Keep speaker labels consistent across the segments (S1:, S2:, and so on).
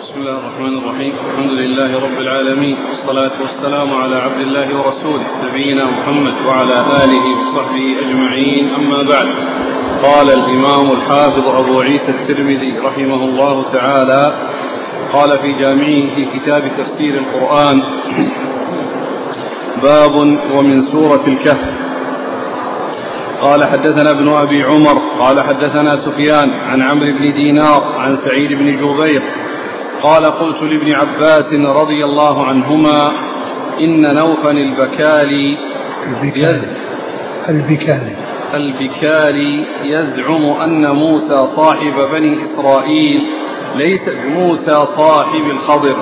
S1: بسم الله الرحمن الرحيم. الحمد لله رب العالمين، والصلاة والسلام على عبد الله ورسوله نبينا محمد وعلى آله وصحبه أجمعين، أما بعد. قال الإمام الحافظ أبو عيسى الترمذي رحمه الله تعالى قال في جامعه في كتاب تفسير القرآن: باب ومن سورة الكهف. قال حدثنا ابن أبي عمر قال حدثنا سفيان عن عمرو بن دينار عن سعيد بن جبير قال: قلت لابن عباس رضي الله عنهما: إن نوفا البكالي يزعم أن موسى صاحب بني إسرائيل ليس موسى صاحب الخضر.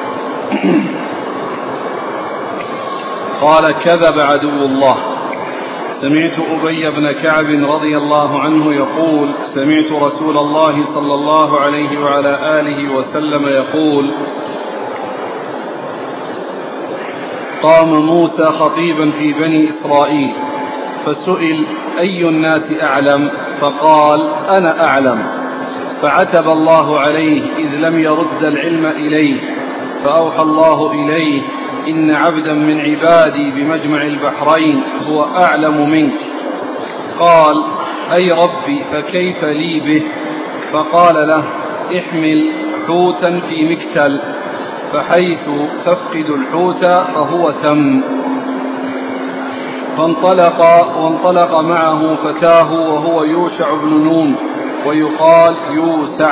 S1: قال: كذب عدو الله. سمعت أبي بن كعب رضي الله عنه يقول: سمعت رسول الله صلى الله عليه وعلى آله وسلم يقول: قام موسى خطيبا في بني إسرائيل فسئل: أي الناس أعلم؟ فقال: أنا أعلم. فعتب الله عليه إذ لم يرد العلم إليه، فأوحى الله إليه: إن عبدا من عبادي بمجمع البحرين هو أعلم منك. قال: أي ربي فكيف لي به؟ فقال له: احمل حوتا في مكتل، فحيث تفقد الحوت فهو تم. وانطلق معه فتاه وهو يوشع بن نون ويقال يوسع،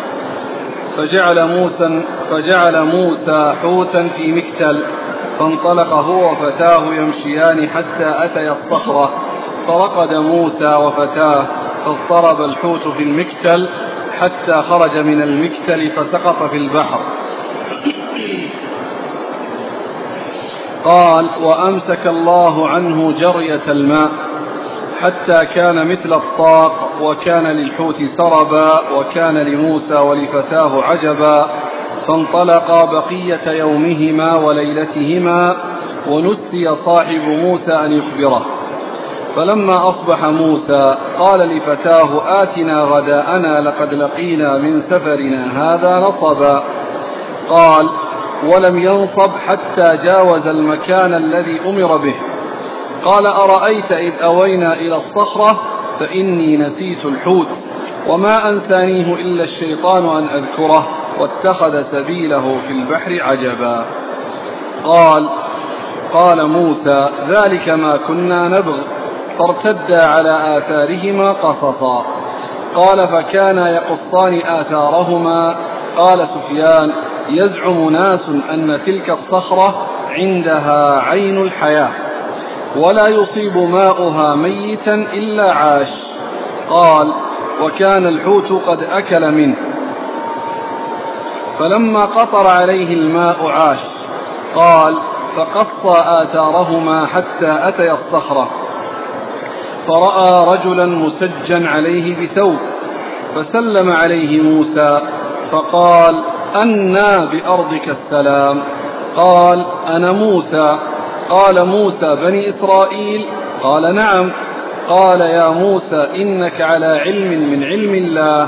S1: فجعل موسى حوتا في مكتل، فانطلق هو وفتاه يمشيان حتى أتيا الصخرة، فرقد موسى وفتاه، فاضطرب الحوت في المكتل حتى خرج من المكتل فسقط في البحر. قال: وأمسك الله عنه جرية الماء حتى كان مثل الطاق، وكان للحوت سربا، وكان لموسى ولفتاه عجبا، فانطلقا بقية يومهما وليلتهما، ونسي صاحب موسى أن يخبره. فلما أصبح موسى قال لفتاه: آتنا غداءنا لقد لقينا من سفرنا هذا نصبا. قال: ولم ينصب حتى جاوز المكان الذي أمر به. قال: أرأيت إذ أوينا إلى الصخرة فإني نسيت الحوت وما أنسانيه إلا الشيطان أن أذكره، واتخذ سبيله في البحر عجبا. قال موسى: ذلك ما كنا نبغ، فارتدا على آثارهما قصصا. قال: فكانا يقصان آثارهما. قال سفيان: يزعم ناس أن تلك الصخرة عندها عين الحياة، ولا يصيب ماؤها ميتا إلا عاش. قال: وكان الحوت قد أكل منه، فلما قطر عليه الماء عاش. قال: فقص آثارهما حتى أتيا الصخرة، فرأى رجلا مسجا عليه بثوب، فسلم عليه موسى فقال: أنى بأرضك السلام؟ قال: أنا موسى. قال: موسى بني إسرائيل؟ قال: نعم. قال: يا موسى إنك على علم من علم الله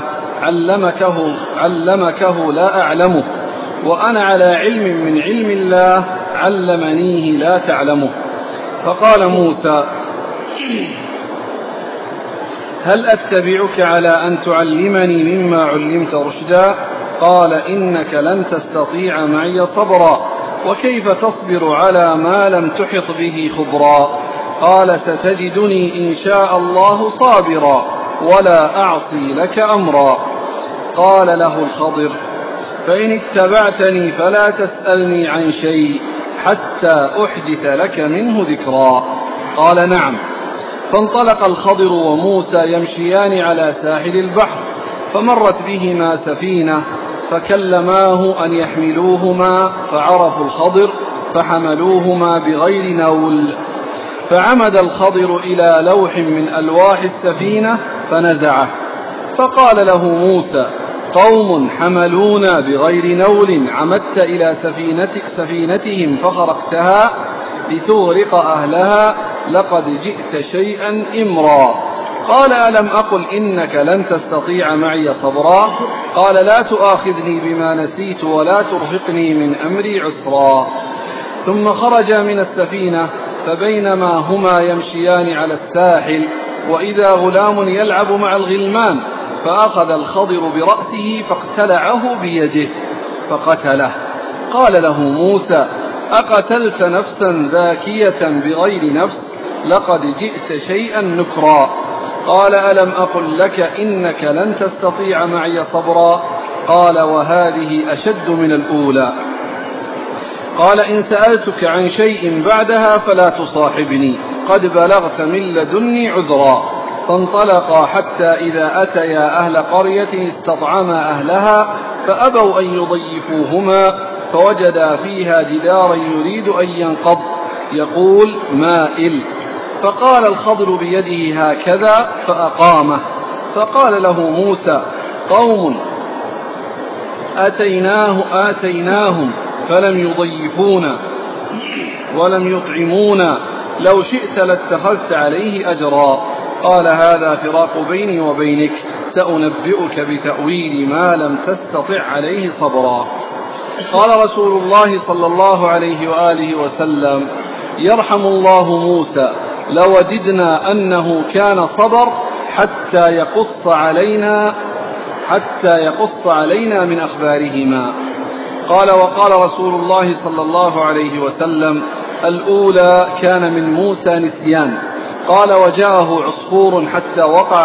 S1: علمكه لا أعلمه، وأنا على علم من علم الله علمنيه لا تعلمه. فقال موسى: هل أتبعك على أن تعلمني مما علمت رشدا؟ قال: إنك لن تستطيع معي صبرا، وكيف تصبر على ما لم تحط به خبرا؟ قال: ستجدني إن شاء الله صابرا ولا أعصي لك أمرا. قال له الخضر: فإن اتبعتني فلا تسألني عن شيء حتى أحدث لك منه ذكرا. قال: نعم. فانطلق الخضر وموسى يمشيان على ساحل البحر، فمرت بهما سفينة، فكلماه أن يحملوهما، فعرفوا الخضر فحملوهما بغير نول. فعمد الخضر إلى لوح من ألواح السفينة فنزعه، فقال له موسى: قوم حملونا بغير نول، عمدت إلى سفينتهم فخرقتها لتغرق أهلها، لقد جئت شيئا إمرا. قال ألم أقل إنك لن تستطيع معي صبرا؟ قال لا تؤاخذني بما نسيت ولا ترهقني من أمري عسرا. ثم خرجا من السفينة فبينما هما يمشيان على الساحل وإذا غلام يلعب مع الغلمان فأخذ الخضر برأسه فاقتلعه بيده فقتله. قال له موسى أقتلت نفسا ذاكية بغير نفس لقد جئت شيئا نكرا. قال ألم أقل لك إنك لن تستطيع معي صبرا؟ قال وهذه أشد من الأولى. قال إن سألتك عن شيء بعدها فلا تصاحبني قد بلغت من لدني عذرا. فانطلقا حتى إذا أتيا أهل قرية استطعما أهلها فأبوا أن يضيفوهما فوجدا فيها جدارا يريد أن ينقض يقول مائل. فقال الخضر بيده هكذا فأقامه. فقال له موسى قوم آتيناهم فلم يضيفونا ولم يطعمونا لو شئت لاتخذت عليه أجرا. قال هذا فراق بيني وبينك سأنبئك بتأويل ما لم تستطع عليه صبرا. قال رسول الله صلى الله عليه وآله وسلم يرحم الله موسى لوددنا أنه كان صبر حتى يقص علينا من أخبارهما. قال وقال رسول الله صلى الله عليه وسلم الأولى كان من موسى نسيان. قال وجاءه عصفور حتى وقع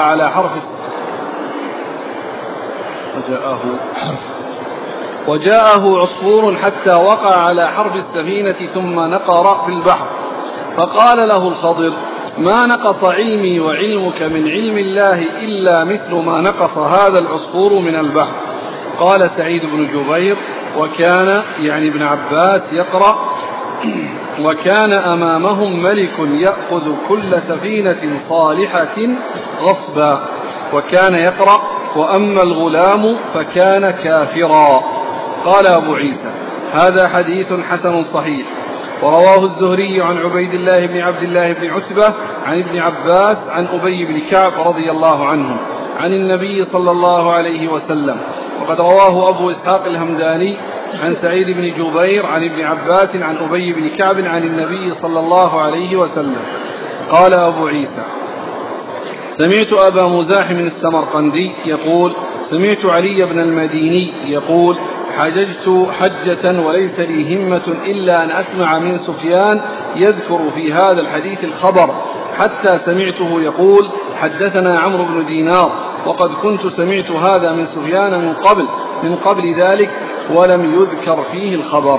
S1: على حرف السفينة ثم نقر في البحر. فقال له الخضر ما نقص علمي وعلمك من علم الله إلا مثل ما نقص هذا العصفور من البحر. قال سعيد بن جبير وكان يعني ابن عباس يقرأ وكان أمامهم ملك يأخذ كل سفينة صالحة غصبا. وكان يقرأ وأما الغلام فكان كافرا. قال أبو عيسى هذا حديث حسن صحيح. ورواه الزهري عن عبيد الله بن عبد الله بن عتبة عن ابن عباس عن أبي بن كعب رضي الله عنه عن النبي صلى الله عليه وسلم. وقد رواه أبو إسحاق الهمداني عن سعيد بن جبير عن ابن عباس عن أبي بن كعب عن النبي صلى الله عليه وسلم. قال أبو عيسى سمعت أبا مزاحم السمرقندي يقول سمعت علي بن المديني يقول حججت حجة وليس لي همة إلا أن أسمع من سفيان يذكر في هذا الحديث الخبر حتى سمعته يقول حدثنا عمرو بن دينار وقد كنت سمعت هذا من سفيان من قبل ذلك ولم يذكر فيه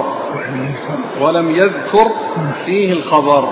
S1: الخبر.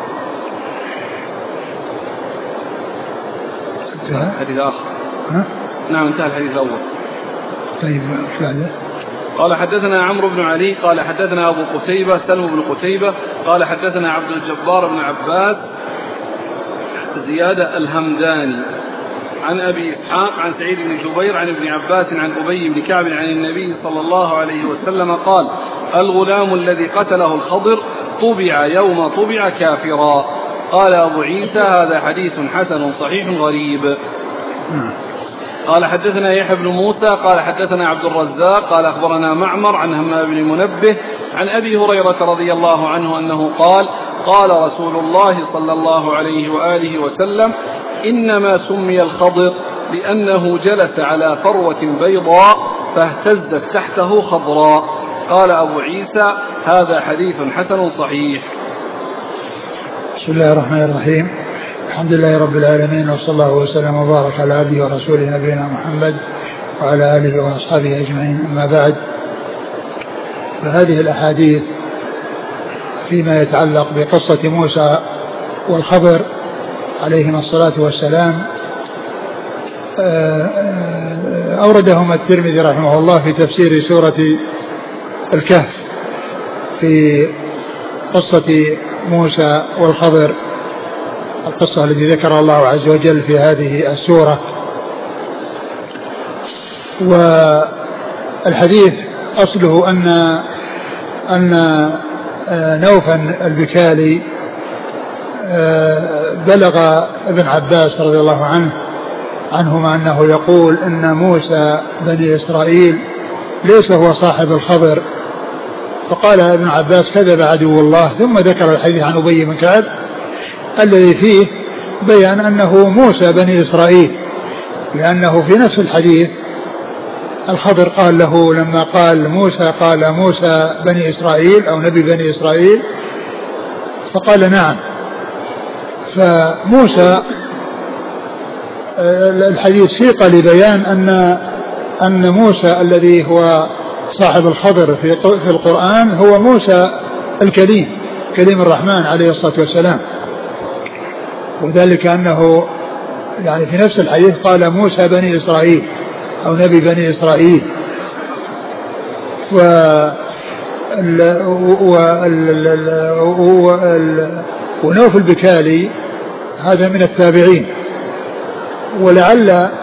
S1: حديث آخر نعم انتهى الحديث الأول.
S2: طيب بعده
S1: قال حدثنا عمرو بن علي قال حدثنا أبو قتيبة سلم بن قتيبة قال حدثنا عبد الجبار بن عباس زيادة الهمداني عن أبي إسحاق عن سعيد بن جبير عن ابن عباس عن أبي بن كعب عن النبي صلى الله عليه وسلم قال الغلام الذي قتله الخضر طبع يوم طبع كافرا. قال أبو عيسى هذا حديث حسن صحيح غريب. قال حدثنا يحيى بن موسى قال حدثنا عبد الرزاق قال أخبرنا معمر عن همام بن منبه عن أبي هريرة رضي الله عنه أنه قال قال رسول الله صلى الله عليه وآله وسلم إنما سمي الخضر لأنه جلس على فروة بيضاء فاهتزت تحته خضراء. قال أبو عيسى هذا حديث حسن صحيح.
S2: بسم الله الرحمن الرحيم الحمد لله رب العالمين وصلى الله وسلم وبارك على عبده ورسوله نبينا محمد وعلى آله وأصحابه أجمعين. أما بعد فهذه الأحاديث فيما يتعلق بقصة موسى والخضر عليهما الصلاة والسلام أوردهما الترمذي رحمه الله في تفسير سورة الكهف في قصة موسى والخضر القصة التي ذكر الله عز وجل في هذه السورة. والحديث أصله أن نوفا البكالي بلغ ابن عباس رضي الله عنهما أنه يقول إن موسى بني إسرائيل ليس هو صاحب الخضر، فقال ابن عباس كذب عدو الله، ثم ذكر الحديث عن أبي بن كعب الذي فيه بيان أنه موسى بني إسرائيل، لأنه في نفس الحديث الخضر قال له لما قال موسى بني إسرائيل أو نبي بني إسرائيل، فقال نعم. فموسى الحديث سيق لبيان أن موسى الذي هو صاحب الخضر في القرآن هو موسى الكليم، كليم الرحمن عليه الصلاة والسلام، وذلك أنه يعني في نفس الحديث قال موسى بني إسرائيل أو نبي بني إسرائيل. ونوف البكالي هذا من التابعين، ولعل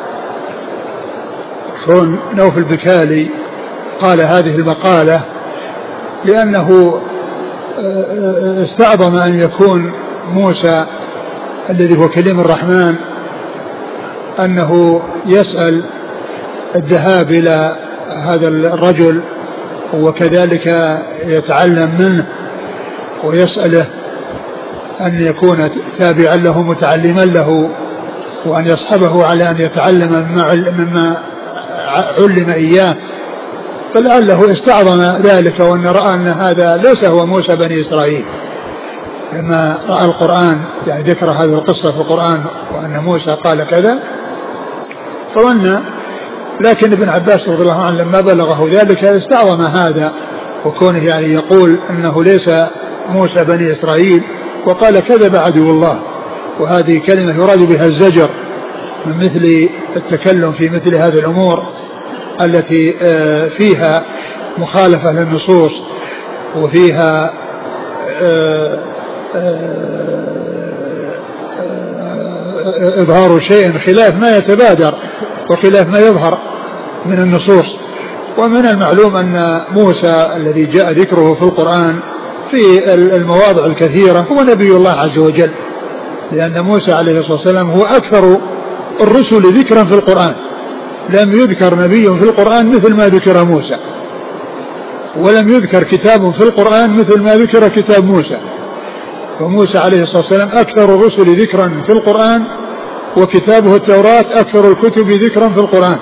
S2: كون نوف البكالي قال هذه المقالة لأنه استعظم أن يكون موسى الذي هو كليم الرحمن أنه يسأل الذهاب إلى هذا الرجل وكذلك يتعلم منه ويسأله أن يكون تابعا له متعلما له، وأن يصحبه على أن يتعلم مما علم إياه، فلعله استعظم ذلك وأن رأى أن هذا ليس هو موسى بني إسرائيل لما رأى القرآن يعني ذكر هذه القصة في القرآن وأن موسى قال كذا فظن. لكن ابن عباس رضي الله عنه لما بلغه ذلك استعظم هذا وكونه يعني يقول أنه ليس موسى بني إسرائيل، وقال كذب عدو الله، وهذه كلمة يراد بها الزجر من مثل التكلم في مثل هذه الأمور التي فيها مخالفة للنصوص وفيها إظهار شيء خلاف ما يتبادر وخلاف ما يظهر من النصوص. ومن المعلوم أن موسى الذي جاء ذكره في القرآن في المواضع الكثيرة هو نبي الله عز وجل، لأن موسى عليه الصلاة والسلام هو أكثر الرسل ذكرا في القرآن، لم يذكر نبي في القرآن مثل ما ذكر موسى، ولم يذكر كتاب في القرآن مثل ما ذكر كتاب موسى. فموسى عليه الصلاة والسلام أكثر الرسل ذكرا في القرآن، وكتابه التوراة أكثر الكتب ذكرا في القرآن.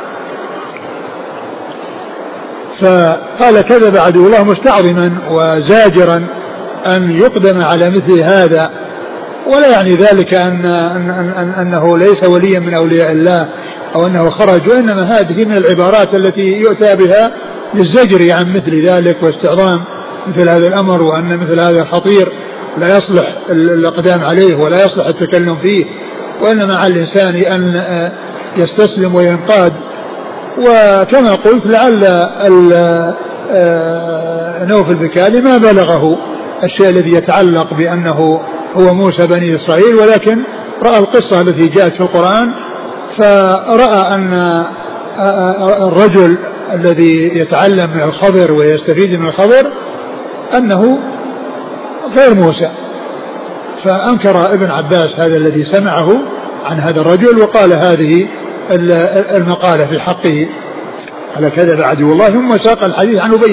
S2: فقال كذب عدو الله مستعظما وزاجرا أن يقدم على مثل هذا، ولا يعني ذلك أنه ليس وليا من أولياء الله أو أنه خرج، وإنما هذه من العبارات التي يؤتى بها للزجر عن مثل ذلك واستعظام مثل هذا الأمر، وأن مثل هذا الخطير لا يصلح الإقدام عليه ولا يصلح التكلم فيه، وإنما على الإنسان أن يستسلم وينقاد. وكما قلت لعل نوف البكالي ما بلغه الشيء الذي يتعلق بأنه هو موسى بني إسرائيل، ولكن رأى القصة التي جاءت في القرآن فرأى أن الرجل الذي يتعلم من الخضر ويستفيد من الخضر أنه غير موسى، فأنكر ابن عباس هذا الذي سمعه عن هذا الرجل وقال هذه المقالة في حقه على كذب عدو الله. ثم ساق الحديث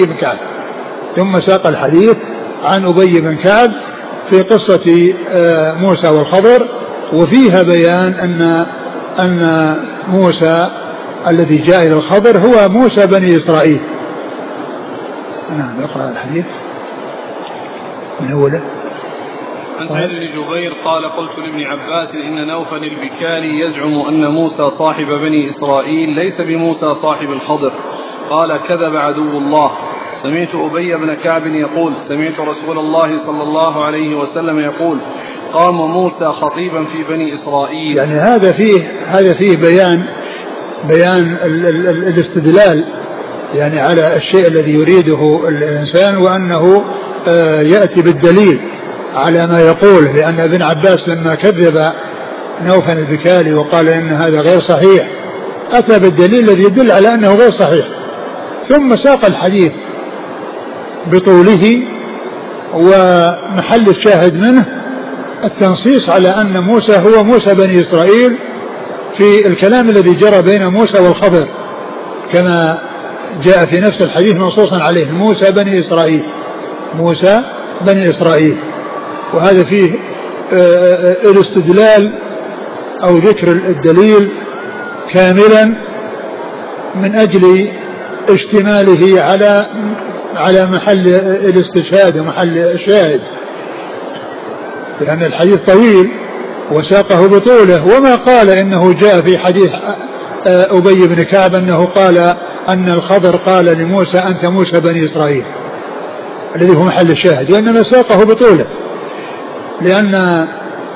S2: عن أبي بن كعب في قصة موسى والخضر، وفيها بيان أن موسى الذي جاء إلى الخضر هو موسى بني إسرائيل. نعم اقرأ الحديث من أوله.
S1: عن سعيد بن جبير قال قلت لابن عباس إن نوفل البكالي يزعم أن موسى صاحب بني إسرائيل ليس بموسى صاحب الخضر. قال كذب عدو الله. سمعت أبي بن كعب يقول سمعت رسول الله صلى الله عليه وسلم يقول قام موسى خطيبا في بني إسرائيل.
S2: يعني هذا فيه بيان الاستدلال يعني على الشيء الذي يريده الإنسان، وأنه يأتي بالدليل على ما يقول، لأن ابن عباس لما كذب نوفل البكالي وقال إن هذا غير صحيح أتى بالدليل الذي يدل على أنه غير صحيح، ثم ساق الحديث بطوله ومحل الشاهد منه التنصيص على أن موسى هو موسى بني إسرائيل في الكلام الذي جرى بين موسى والخضر كما جاء في نفس الحديث منصوصا عليه موسى بني إسرائيل، موسى بني إسرائيل. وهذا فيه الاستدلال أو ذكر الدليل كاملا من أجل اشتماله على محل الاستشهاد ومحل الشاهد، لأن الحديث طويل وساقه بطوله. وما قال إنه جاء في حديث أبي بن كعب أنه قال أن الخضر قال لموسى أنت موسى بني إسرائيل الذي هو محل الشاهد، وإنما ساقه بطوله، لأن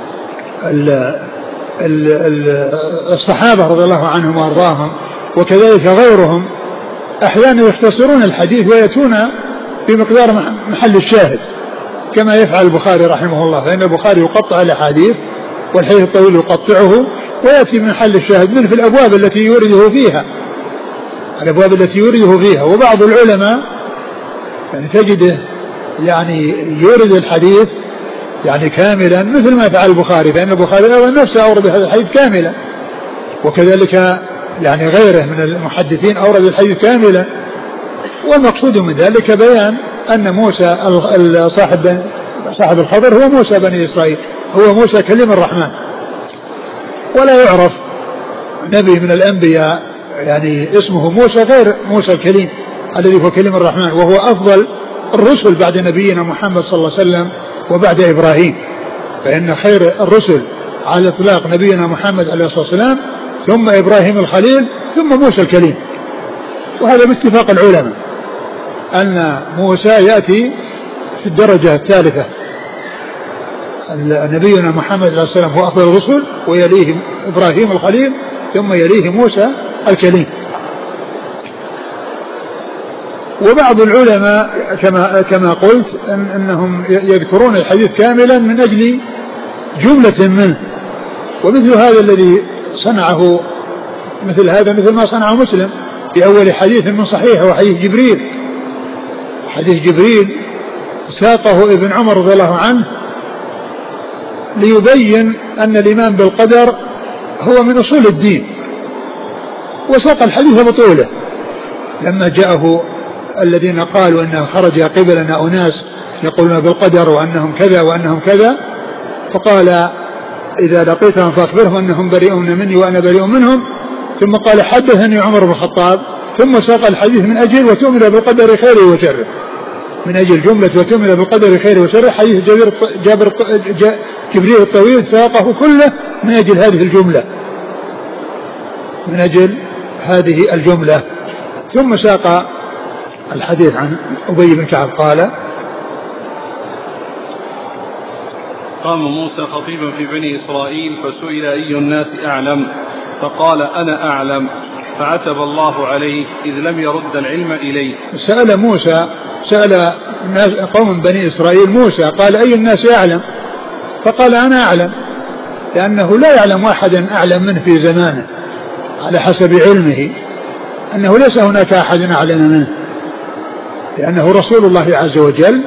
S2: الصحابة رضي الله عنهم وأرضاهم وكذلك غيرهم أحيانا يختصرون الحديث ويأتون بمقدار محل الشاهد كما يفعل البخاري رحمه الله، فإن البخاري يقطع الأحاديث والحديث الطويل يقطعه ويأتي من محل الشاهد من في الأبواب التي يورده فيها، الأبواب التي يورده فيها. وبعض العلماء يعني تجده يعني يورد الحديث يعني كاملا مثل ما فعل البخاري، فإن البخاري أيضا نفسه أورد هذا الحديث كاملا، وكذلك يعني غيره من المحدثين أورد الحديث كاملا. والمقصود من ذلك بيان أن موسى صاحب الخضر هو موسى بني إسرائيل، هو موسى كلم الرحمن، ولا يعرف نبي من الأنبياء يعني اسمه موسى غير موسى الكليم الذي هو كلم الرحمن، وهو أفضل الرسل بعد نبينا محمد صلى الله عليه وسلم وبعد إبراهيم، فإن خير الرسل على إطلاق نبينا محمد عليه الصلاة والسلام ثم إبراهيم الخليل ثم موسى الكليم. وهذا باتفاق العلماء أن موسى يأتي في الدرجة الثالثة، نبينا محمد عليه الصلاة والسلام هو أفضل الرسل ويليه إبراهيم الخليل ثم يليه موسى الكليم. وبعض العلماء كما قلت أنهم يذكرون الحديث كاملا من أجل جملة منه، ومثل هذا الذي صنعه مثل ما صنعه مسلم في أول حديث من صحيح وحديث جبريل. حديث جبريل ساقه ابن عمر رضي الله عنه ليبين أن الإيمان بالقدر هو من أصول الدين، وساق الحديث بطوله لما جاءه الذين قالوا أنه خرج قبلنا أناس يقولون بالقدر وأنهم كذا وأنهم كذا، فقال إذا لقيتهم فأخبرهم أنهم بريئون مني وأنا بريء منهم. ثم قال حدثني عمر بن الخطاب، ثم ساق الحديث من أجل وتؤمن بالقدر خيره وشره، من أجل جملة وتؤمن بالقدر خيره وشره. حديث جبريل الطويل ساقه كله من أجل هذه الجملة، من أجل هذه الجملة. ثم ساق الحديث عن أبي بن كعب قال
S1: قام موسى خطيبا في بني إسرائيل فسئل أي الناس أعلم فقال أنا أعلم فعتب الله عليه إذ لم يرد العلم إليه.
S2: سأل قوم بني إسرائيل موسى قال أي الناس أعلم فقال أنا أعلم، لأنه لا يعلم أحدا أعلم منه في زمانه على حسب علمه، أنه ليس هناك أحد أعلم منه، لأنه رسول الله عز وجل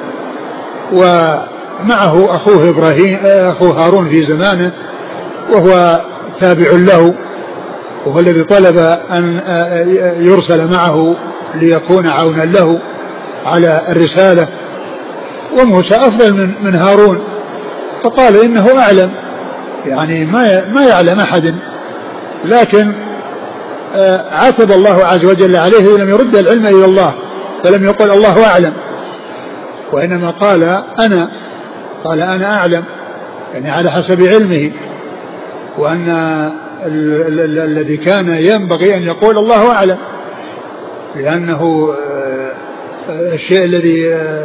S2: ومعه أخوه هارون في زمانه وهو تابع له، وهو الذي طلب أن يرسل معه ليكون عونا له على الرسالة، وموسى أفضل من هارون، فقال إنه أعلم، يعني ما يعلم أحد، لكن عاتب الله عز وجل عليه لم يرد العلم إلى الله، فلم يقل الله أعلم، وإنما قال أنا أعلم، يعني على حسب علمه، وأن الذي كان ينبغي أن يقول الله أعلم، لأنه الشيء الذي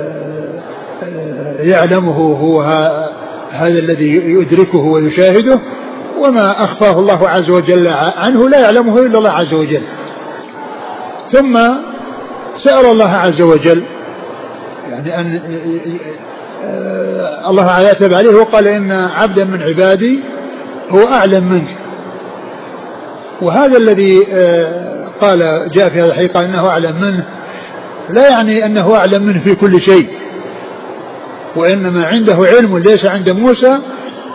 S2: يعلمه هو هذا الذي يدركه ويشاهده، وما أخفاه الله عز وجل عنه لا يعلمه إلا الله عز وجل. ثم سأل الله عز وجل يعني أن الله عاتب عليه وقال إن عبدا من عبادي هو أعلم منك، وهذا الذي قال جاء في هذا الحديث قال إنه أعلم منه لا يعني أنه أعلم منه في كل شيء، وإنما عنده علم ليس عند موسى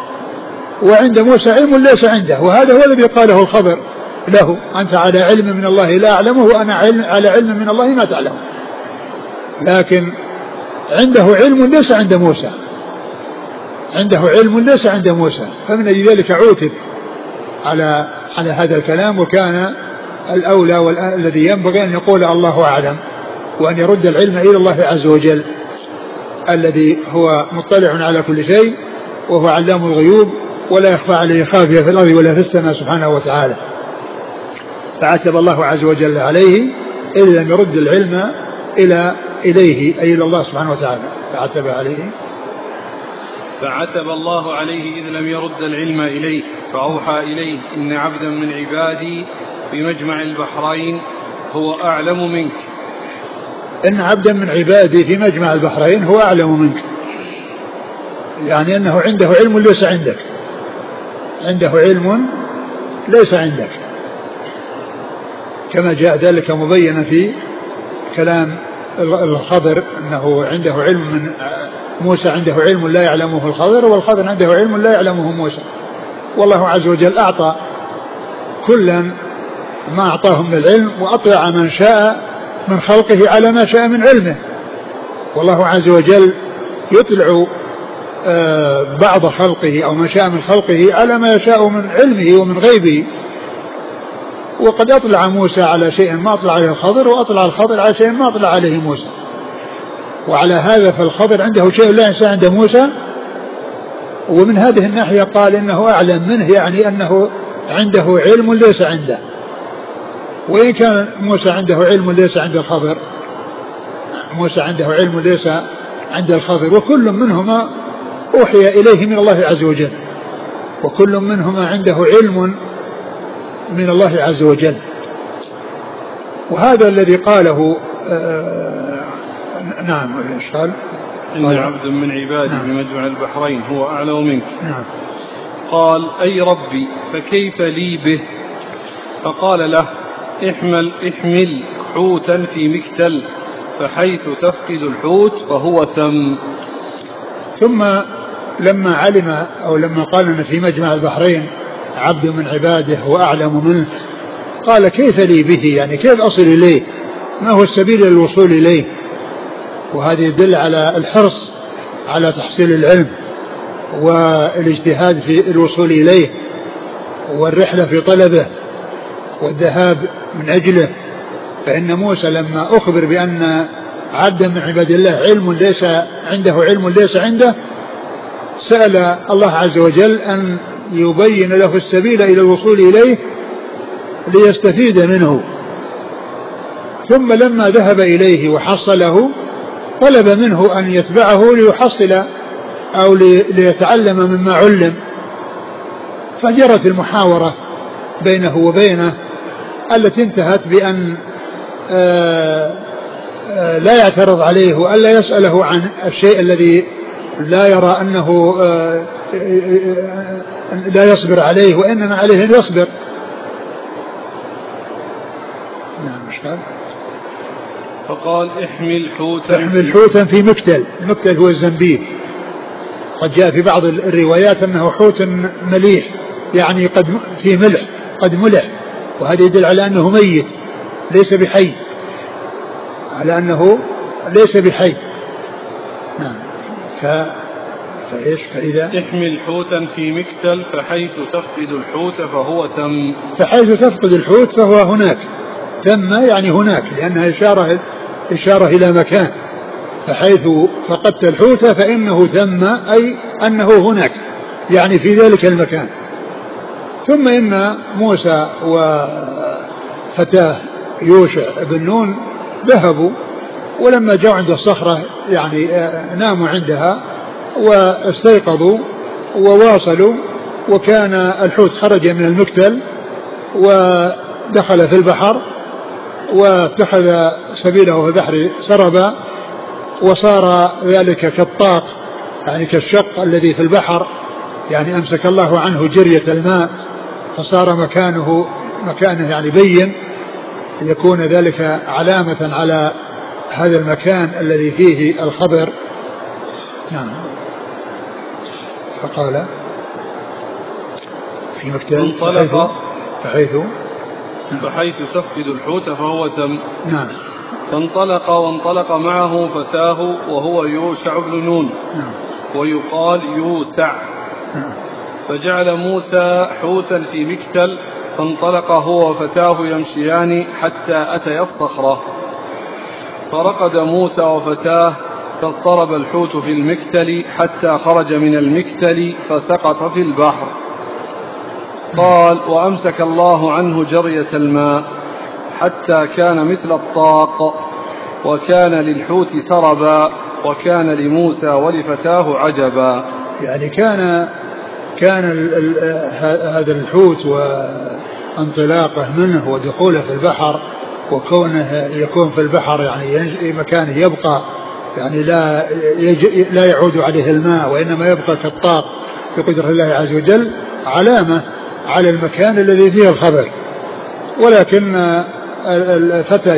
S2: وعند موسى علم ليس عنده، وهذا هو الذي قاله الخضر له: أنت على علم من الله لا أعلمه وأنا على علم من الله ما تعلمه. لكن عنده علم ليس عند موسى، عنده علم ليس عند موسى، فمن أجل ذلك عوتب على هذا الكلام، وكان الأولى والذي ينبغي أن يقول الله أعلم، وأن يرد العلم إلى الله عز وجل الذي هو مطلع على كل شيء وهو علام الغيوب ولا يخفى عليه خافية في الأرض ولا في السماء سبحانه وتعالى. فعتب الله عز وجل عليه إذ لم يرد العلم إليه أي إلى الله سبحانه وتعالى.
S1: فعتب الله عليه إذ لم يرد العلم إليه، فأوحى إليه: إن عبدا من عبادي في مجمع البحرين هو أعلم منك.
S2: إن عبدا من عبادي في مجمع البحرين هو أعلم منك، يعني أنه عنده علم ليس عندك، عنده علم ليس عندك، كما جاء ذلك مبينا في كلام الخضر أنه عنده علم من موسى، عنده علم لا يعلمه الخضر، والخضر عنده علم لا يعلمه موسى. والله عز وجل أعطى كلا ما أعطاه من العلم، وأطلع من شاء من خلقه على ما شاء من علمه. والله عز وجل يطلع بعض خلقه أو ما شاء من خلقه على ما يشاء من علمه ومن غيبه. وقد أطلع موسى على شيء ما أطلع عليه الخضر، وأطلع الخضر على شيء ما أطلع عليه موسى. وعلى هذا فالخضر عنده شيء لا ينسى عند موسى، ومن هذه الناحية قال إنه أعلم منه، يعني أنه عنده علم ليس عنده. وإن كان موسى عنده علم ليس عند الخضر، موسى عنده علم ليس عند الخضر، وكل منهما أوحي إليه من الله عز وجل، وكل منهما عنده علم من الله عز وجل. وهذا الذي قاله نعم الإشكال:
S1: إن عبد من عبادي في مجمع البحرين هو أعلم منك.
S2: نعم.
S1: قال: أي ربي فكيف لي به؟ فقال له: احمل حوتا في مكتل، فحيث تفقد الحوت فهو ثم.
S2: ثم لما علم أو لما قال أن في مجمع البحرين عبد من عباده وأعلم منه، قال: كيف لي به؟ يعني كيف أصل إليه؟ ما هو السبيل للوصول إليه؟ وهذا يدل على الحرص على تحصيل العلم والاجتهاد في الوصول إليه والرحلة في طلبه والذهاب من أجله. فإن موسى لما أخبر بأن عبدا من عباد الله علم ليس عنده علم ليس عنده، سأل الله عز وجل أن يبين له السبيل إلى الوصول إليه ليستفيد منه. ثم لما ذهب إليه وحصله طلب منه أن يتبعه ليحصل أو ليتعلم مما علم. فجرت المحاورة بينه وبينه التي انتهت بأن لا يعترض عليه وألا يسأله عن الشيء الذي لا يرى أنه لا يصبر عليه، وإنما عليه أن يصبر. نعم. مشكلة.
S1: فقال: احمل حوتا
S2: في مكتل. المكتل هو الزنبيل. قد جاء في بعض الروايات أنه حوت مليح، يعني قد في ملح، قد ملح، وهذا يدل على أنه ميت ليس بحي، على أنه ليس بحي. نعم. فإذا
S1: احمل حوتا في مكتل، فحيث تفقد الحوت فهو ثم.
S2: فحيث تفقد الحوت فهو هناك. ثم يعني هناك، لأنها إشارة إلى مكان. فحيث فقدت الحوت فإنه ثم، أي أنه هناك، يعني في ذلك المكان. ثم إن موسى وفتاه يوشع بن نون ذهبوا، ولما جاءوا عند الصخرة يعني ناموا عندها واستيقظوا وواصلوا، وكان الحوت خرج من المكتل ودخل في البحر واتخذ سبيله في البحر سربا، وصار ذلك كالطاق، يعني كالشق الذي في البحر، يعني أمسك الله عنه جرية الماء فصار مكانه يعني بين، يكون ذلك علامة على هذا المكان الذي فيه الخضر. نعم. فقال: في مكتل
S1: فحيث تفقد الحوت فهو تم.
S2: نعم.
S1: وانطلق معه فتاه وهو يوشع بن نون.
S2: نعم.
S1: ويقال يوسع.
S2: نعم.
S1: فجعل موسى حوتا في مكتل، فانطلق هو وفتاه يمشيان حتى أتيا الصخرة، فرقد موسى وفتاه، فاضطرب الحوت في المكتل حتى خرج من المكتل فسقط في البحر. قال: وأمسك الله عنه جرية الماء حتى كان مثل الطاق، وكان للحوت سربا، وكان لموسى ولفتاه عجبا.
S2: يعني كان هذا الحوت وانطلاقه منه ودخوله في البحر وكونه يكون في البحر يعني مكانه يبقى يعني لا يعود عليه الماء وإنما يبقى كالطاق بقدرة الله عز وجل علامة على المكان الذي فيه الخبر. ولكن الفتى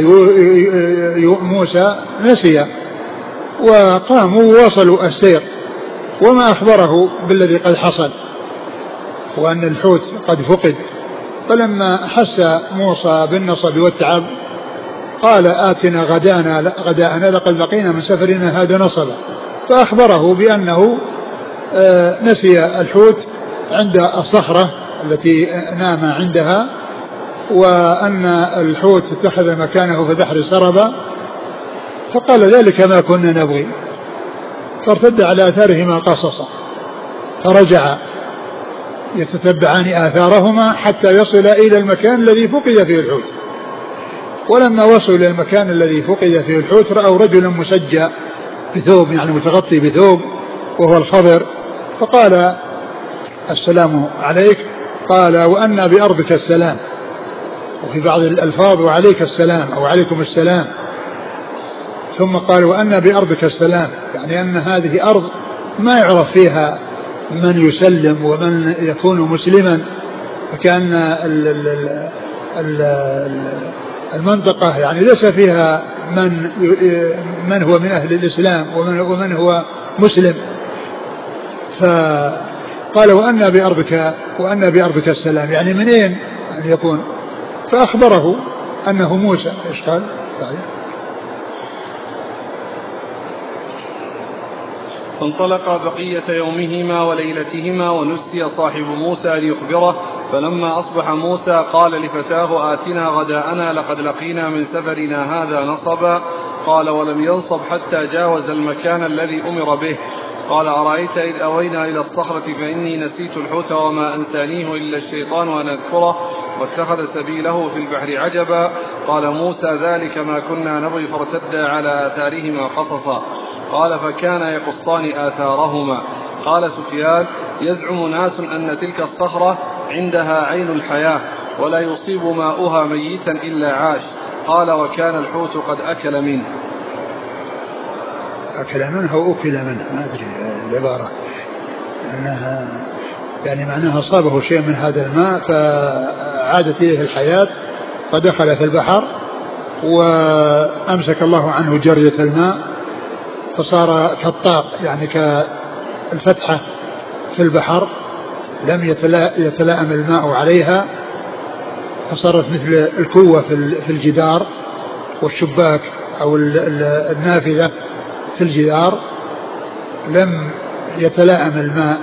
S2: موسى نسي وقاموا ووصلوا السير وما أخبره بالذي قد حصل وأن الحوت قد فقد. فلما حس موسى بالنصب والتعب قال: آتنا غداءنا لقد لقينا من سفرنا هذا نصبا. فأخبره بأنه نسي الحوت عند الصخرة التي نام عندها، وأن الحوت اتخذ مكانه في البحر سربا. فقال: ذلك ما كنا نبغي. فارتد على آثارهما قصصا، فرجع يتتبعان آثارهما حتى يصل إلى المكان الذي فقد فيه الحوت. ولما وصلوا إلى المكان الذي فقد فيه الحوت رأوا رجلا مسجى بثوب، يعني متغطي بثوب، وهو الخضر. فقال: السلام عليك. قال: وأن بأرضك السلام. وفي بعض الألفاظ: وعليك السلام أو عليكم السلام. ثم قال: وأن بأرضك السلام، يعني أن هذه أرض ما يعرف فيها من يسلم ومن يكون مسلما. فكان المنطقة يعني ليس فيها من هو من أهل الإسلام ومن هو مسلم. فقال: وأن بأرضك السلام، يعني منين أن يكون؟ فأخبره أنه موسى. إيش قال؟
S1: فانطلق بقية يومهما وليلتهما، ونسي صاحب موسى ليخبره. فلما أصبح موسى قال لفتاه: آتنا غداءنا لقد لقينا من سفرنا هذا نصبا. قال: ولم ينصب حتى جاوز المكان الذي أمر به. قال: أرأيت إذ أوينا إلى الصخرة فإني نسيت الحوت وما أنسانيه إلا الشيطان أن أذكره واتخذ سبيله في البحر عجبا. قال موسى: ذلك ما كنا نبغي، فارتدا على آثارهما قصصا. قال: فكان يقصان آثارهما. قال سفيان: يزعم ناس أن تلك الصخرة عندها عين الحياة ولا يصيب ماؤها ميتا إلا عاش. قال: وكان الحوت قد أكل منه.
S2: أكل منه أو أكل منه، ما أدري العبارة، أنها يعني معناها أصابه شيء من هذا الماء فعادت إليه الحياة فدخل في البحر وأمسك الله عنه جرية الماء فصار كالطاق، يعني كالفتحة في البحر لم يتلائم الماء عليها، فصارت مثل الكوة في الجدار والشباك أو النافذة في الجدار، لم يتلائم الماء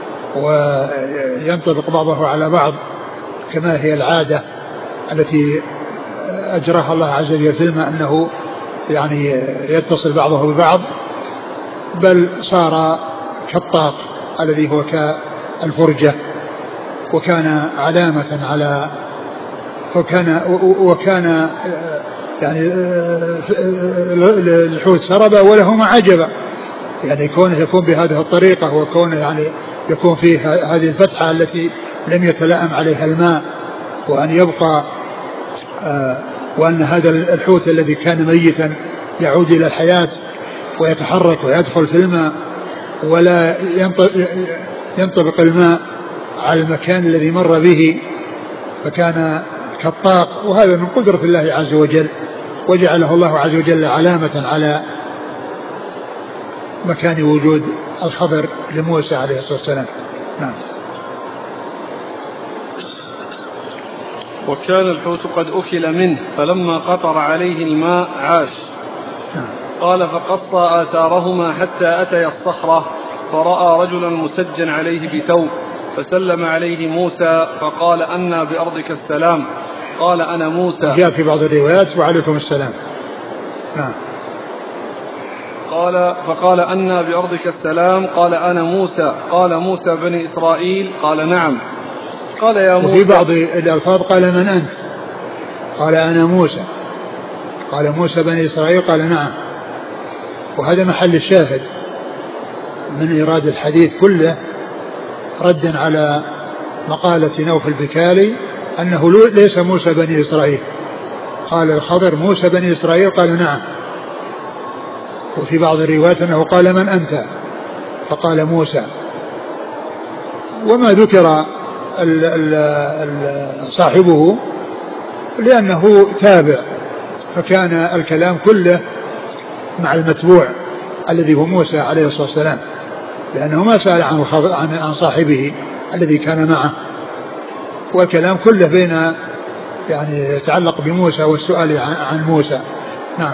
S2: وينطبق بعضه على بعض كما هي العادة التي أجراها الله عز وجل في الماء، أنه يعني يتصل بعضه ببعض، بل صار كالطاق الذي هو كالفرجة، وكان علامة على وكان يعني الحوت سربا ولهما عجبا، يعني كونه يكون بهذه الطريقة وكونه يعني يكون فيه هذه الفتحة التي لم يتلائم عليها الماء، وأن يبقى وأن هذا الحوت الذي كان ميتا يعود إلى الحياة ويتحرك ويدخل في الماء ولا ينطبق الماء على المكان الذي مر به، فكان كالطاق. وهذا من قدرة الله عز وجل، وجعله الله عز وجل علامة على مكان وجود الخبر لموسى عليه الصلاة والسلام. نعم.
S1: وكان الحوت قد أكل منه فلما قطر عليه الماء عاش. قال فقص آثارهما حتى أتيا الصخرة فرأى رجلا مسجا عليه بثوب فسلم عليه موسى فقال أنى بأرضك السلام قال أنا موسى.
S2: جاء في بعض الروايات وعليكم السلام. نعم.
S1: فقال أنى بأرضك السلام قال أنا موسى. قال موسى بني إسرائيل قال نعم. قال يا موسى.
S2: وفي بعض الألفاظ قال من أنت قال أنا موسى. قال موسى بني إسرائيل قال نعم. وهذا محل الشاهد من إيراد الحديث كله ردا على مقالة نوف البكالي أنه ليس موسى بني إسرائيل. قال الخضر موسى بني إسرائيل قال نعم. وفي بعض الروايات أنه قال من أنت فقال موسى. وما ذكر صاحبه لأنه تابع فكان الكلام كله مع المتبوع الذي هو موسى عليه الصلاة والسلام لأنه ما سأل عن صاحبه الذي كان معه والكلام كله بين يعني يتعلق بموسى والسؤال عن موسى. نعم.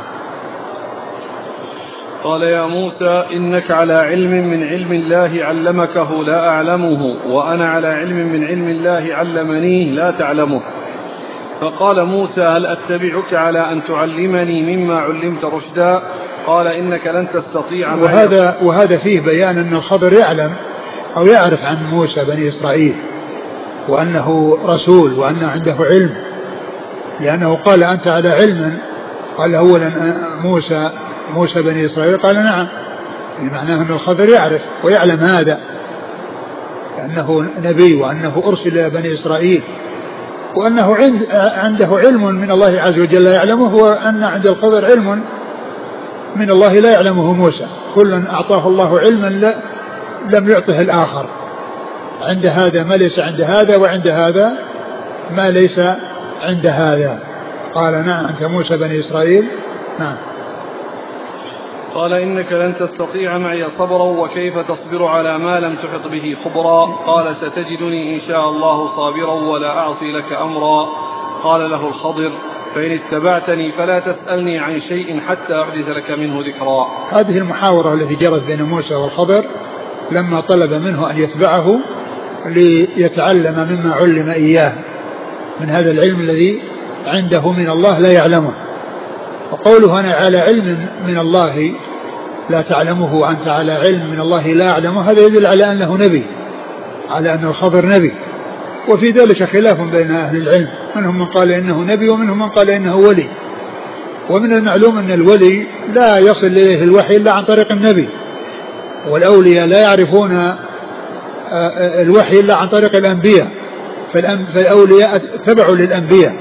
S1: قال يا موسى إنك على علم من علم الله علمكه لا أعلمه وأنا على علم من علم الله علمنيه لا تعلمه. فقال موسى هل أتبعك على أن تعلمني مما علمت رشدا قال إنك لن تستطيع.
S2: وهذا فيه بيان أن الخضر يعلم أو يعرف عن موسى بني إسرائيل وأنه رسول وأنه عنده علم لأنه قال أنت على علم. قال أولا موسى بني إسرائيل قال نعم معناه أن الخضر يعرف ويعلم هذا أنه نبي وأنه أرسل إلى بني إسرائيل وأنه عنده علم من الله عز وجل لا يعلمه وأن عند الخضر علم من الله لا يعلمه موسى. كل أعطاه الله علما لم يعطه الآخر. عند هذا ما ليس عند هذا وعند هذا ما ليس عند هذا. قال نعم أنت موسى بني إسرائيل. نعم.
S1: قال إنك لن تستطيع معي صبرا وكيف تصبر على ما لم تحط به خبرا. قال ستجدني إن شاء الله صابرا ولا أعصي لك أمرا. قال له الخضر فإن اتبعتني فلا تسألني عن شيء حتى أحدث لك منه ذكرا.
S2: هذه المحاورة التي جرت بين موسى والخضر لما طلب منه أن يتبعه ليتعلم مما علم إياه من هذا العلم الذي عنده من الله لا يعلمه. وقوله أنا على علم من الله لا تعلمه وأنت على علم من الله لا يعلمه هذا يدل على أنه نبي على أن الخضر نبي. وفي ذلك خلاف بين أهل العلم منهم من قال إنه نبي ومنهم من قال إنه ولي. ومن المعلوم أن الولي لا يصل إليه الوحي إلا عن طريق النبي والأولياء لا يعرفون الوحي إلا عن طريق الأنبياء فالأولياء تبعوا للأنبياء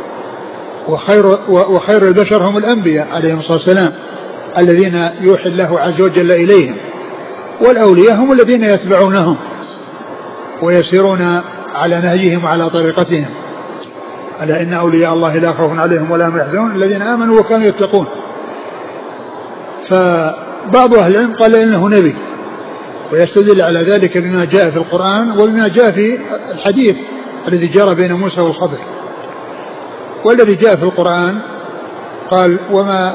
S2: وخير البشر هم الأنبياء عليهم الصلاة والسلام الذين يوحي الله عز وجل إليهم والأولياء هم الذين يتبعونهم ويسيرون على نهجهم وعلى طريقتهم. ألا إن أولياء الله لا خوف عليهم ولا هم يحزنون الذين آمنوا وكانوا يتقون. فبعض أهل العلم قال إنه نبي ويستدل على ذلك بما جاء في القرآن وبما جاء في الحديث الذي جرى بين موسى والخضر. والذي جاء في القرآن قال وما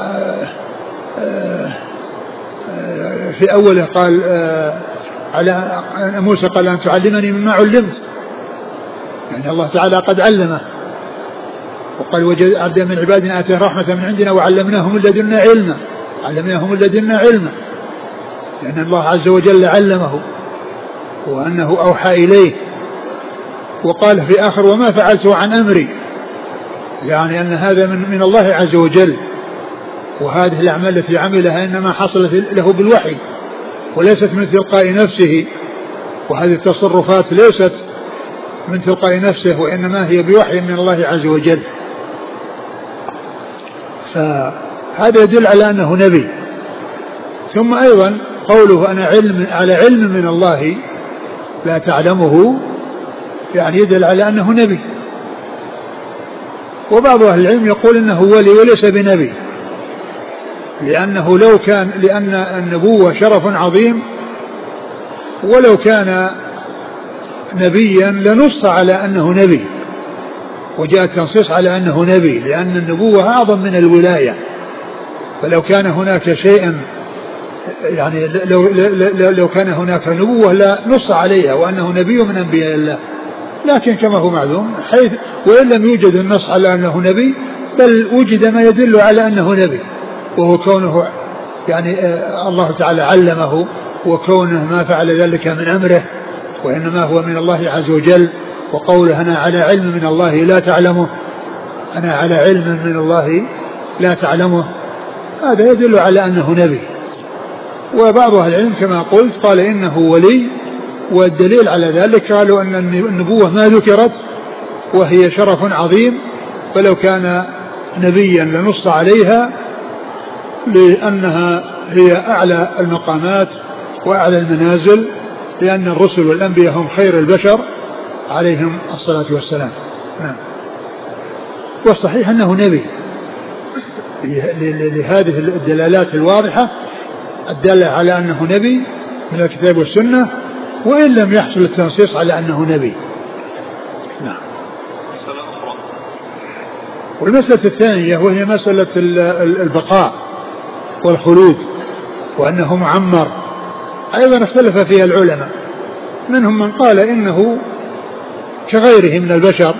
S2: في أوله قال على موسى قال أن تعلمني مما علمت يعني الله تعالى قد علمه. وقال وجد عبدا من عبادنا آتاه رحمة من عندنا وعلمناه من لدنا علما لأن الله عز وجل علمه وأنه أوحى إليه. وقال في آخر وما فعلته عن أمري يعني أن هذا من الله عز وجل وهذه الأعمال التي عملها إنما حصلت له بالوحي وليست من تلقاء نفسه وهذه التصرفات ليست من تلقاء نفسه وإنما هي بوحي من الله عز وجل. فهذا يدل على أنه نبي. ثم أيضا قوله أنا على علم من الله لا تعلمه يعني يدل على أنه نبي. وبعض أهل العلم يقول إنه ولي وليس بنبي لأن النبوة شرف عظيم ولو كان نبيا لنص على أنه نبي وجاء التنصيص على أنه نبي، لأن النبوة أعظم من الولاية. فلو كان هناك شيء يعني لو كان هناك نبوة لا نص عليها وأنه نبي من أنبياء الله، لكن كما هو معلوم حيث وإن لم يوجد النص على أنه نبي بل وجد ما يدل على أنه نبي، وهو كونه يعني الله تعالى علمه، وكونه ما فعل ذلك من أمره وإنما هو من الله عز وجل، وقوله أنا على علم من الله لا تعلمه، أنا على علم من الله لا تعلمه، هذا يدل على أنه نبي. وبعض أهل العلم كما قلت قال إنه ولي، والدليل على ذلك قالوا أن النبوة ما ذكرت وهي شرف عظيم، فلو كان نبيا لنص عليها لأنها هي أعلى المقامات وأعلى المنازل، لأن الرسل والأنبياء هم خير البشر عليهم الصلاة والسلام. نعم. والصحيح أنه نبي لهذه الدلالات الواضحة الدالة على أنه نبي من الكتاب والسنة، وإن لم يحصل التنصيص على أنه نبي. نعم. والمسألة الثانية وهي مسألة البقاء والخلود، وأنه معمر، أيضا اختلف فيها العلماء، منهم من قال إنه كغيره من البشر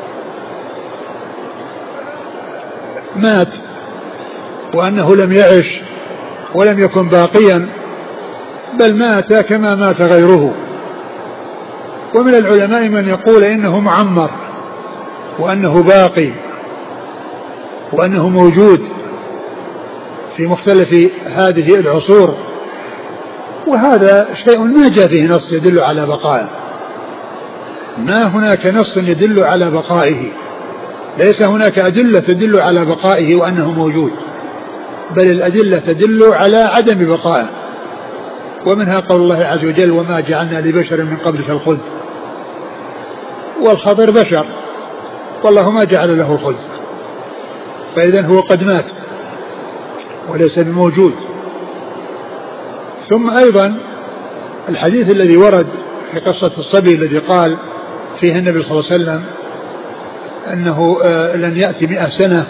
S2: مات وأنه لم يعش ولم يكن باقيا، بل مات كما مات غيره. ومن العلماء من يقول إنه معمر وأنه باقي وأنه موجود في مختلف هذه العصور، وهذا شيء ما جاء فيه نص يدل على بقائه، ما هناك نص يدل على بقائه، ليس هناك أدلة تدل على بقائه وأنه موجود، بل الأدلة تدل على عدم بقائه، ومنها قول الله عز وجل وما جعلنا لبشر من قبلك الخلد، والخضر بشر والله ما جعل له الخلد، فإذن هو قد مات وليس بموجود. ثم أيضا الحديث الذي ورد في قصة الصبي الذي قال فيه النبي صلى الله عليه وسلم أنه لن يأتي 100 سنة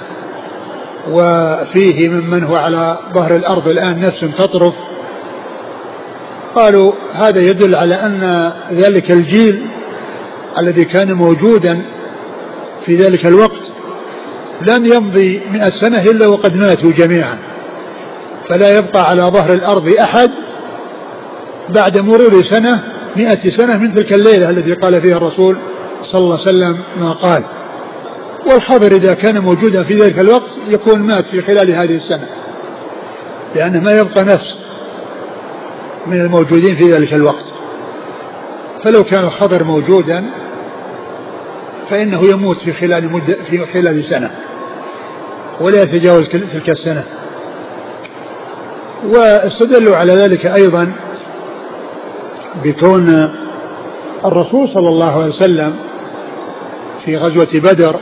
S2: وفيه ممن هو على ظهر الأرض الآن نفس تطرف، قالوا هذا يدل على أن ذلك الجيل الذي كان موجودا في ذلك الوقت لن يمضي 100 سنة إلا وقد ماتوا جميعا، فلا يبقى على ظهر الأرض أحد بعد مرور 100 سنة من تلك الليلة التي قال فيها الرسول صلى الله عليه وسلم ما قال. والخبر إذا كان موجودا في ذلك الوقت يكون مات في خلال هذه السنة، لأنه ما يبقى نفس من الموجودين في ذلك الوقت. فلو كان الخبر موجودا فإنه يموت في خلال سنة ولا يتجاوز تلك السنة. واستدلوا على ذلك أيضا بكون الرسول صلى الله عليه وسلم في غزوة بدر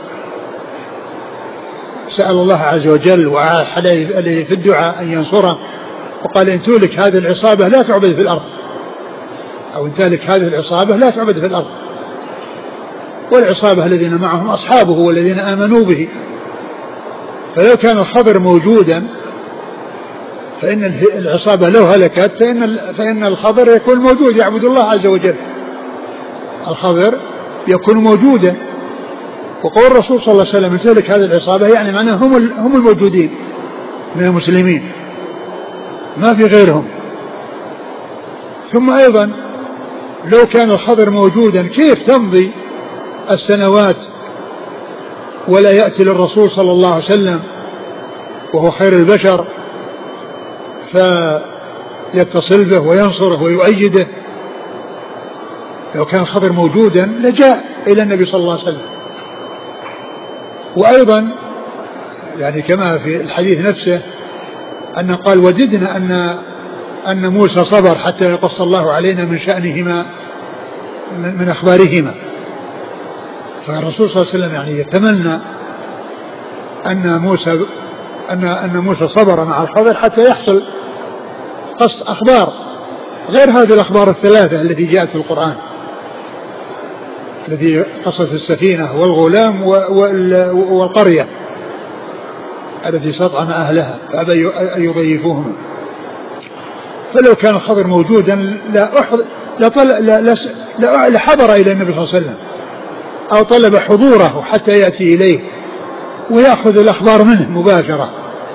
S2: سأل الله عز وجل وعاد عليه في الدعاء أن ينصره، وقال إن تهلك هذه العصابة لا تعبد في الأرض، أو إن تهلك هذه العصابة لا تعبد في الأرض. والعصابة الذين معهم أصحابه والذين آمنوا به، فلو كان الخضر موجودا فإن العصابة لو هلكت فإن الخضر يكون موجود يعبد الله عز وجل، الخضر يكون موجودا. وقول الرسول صلى الله عليه وسلم تهلك هذه العصابة يعني معناه هم الموجودين من المسلمين ما في غيرهم. ثم أيضا لو كان الخضر موجودا كيف تمضي السنوات ولا يأتي للرسول صلى الله عليه وسلم وهو خير البشر فيتصل به وينصره ويؤيده؟ لو كان الخضر موجودا لجاء إلى النبي صلى الله عليه وسلم. وأيضا يعني كما في الحديث نفسه أن قال وددنا أن موسى صبر حتى يقص الله علينا من شأنهما من أخبارهما. فالرسول صلى الله عليه وسلم يعني يتمنى أن موسى صبر مع الخضر حتى يحصل قص أخبار غير هذه الأخبار الثلاثة التي جاءت في القرآن. الذي قصة السفينة والغلام والقرية التي استطعم أهلها فأبى أن يضيفوهم. فلو كان الخضر موجودا لحضر إلى النبي صلى الله عليه وسلم أو طلب حضوره حتى يأتي إليه ويأخذ الأخبار منه مباشرة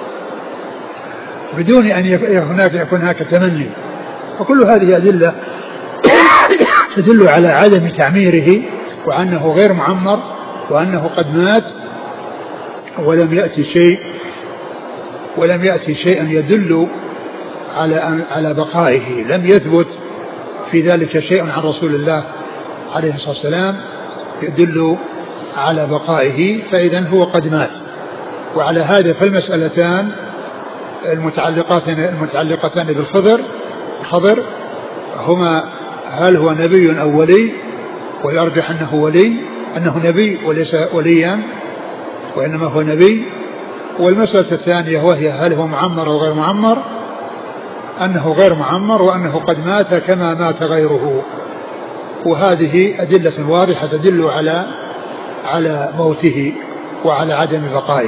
S2: بدون أن يكون هناك تمني. فكل هذه أدلة تدل على عدم تعميره وأنه غير معمر وأنه قد مات ولم يأتي شيء يدل على بقائه. لم يثبت في ذلك شيء عن رسول الله عليه الصلاة والسلام يدل على بقائه، فإذا هو قد مات. وعلى هذا فالمسألتان المتعلقتان بالخضر هما هل هو نبي أو ولي، ويرجح أنه نبي وليس وليا وإنما هو نبي. والمسألة الثانية وهي هل هو معمر أو غير معمر، أنه غير معمر وأنه قد مات كما مات غيره. وهذه أدلة واضحة تدل على موته وعلى عدم بقائه.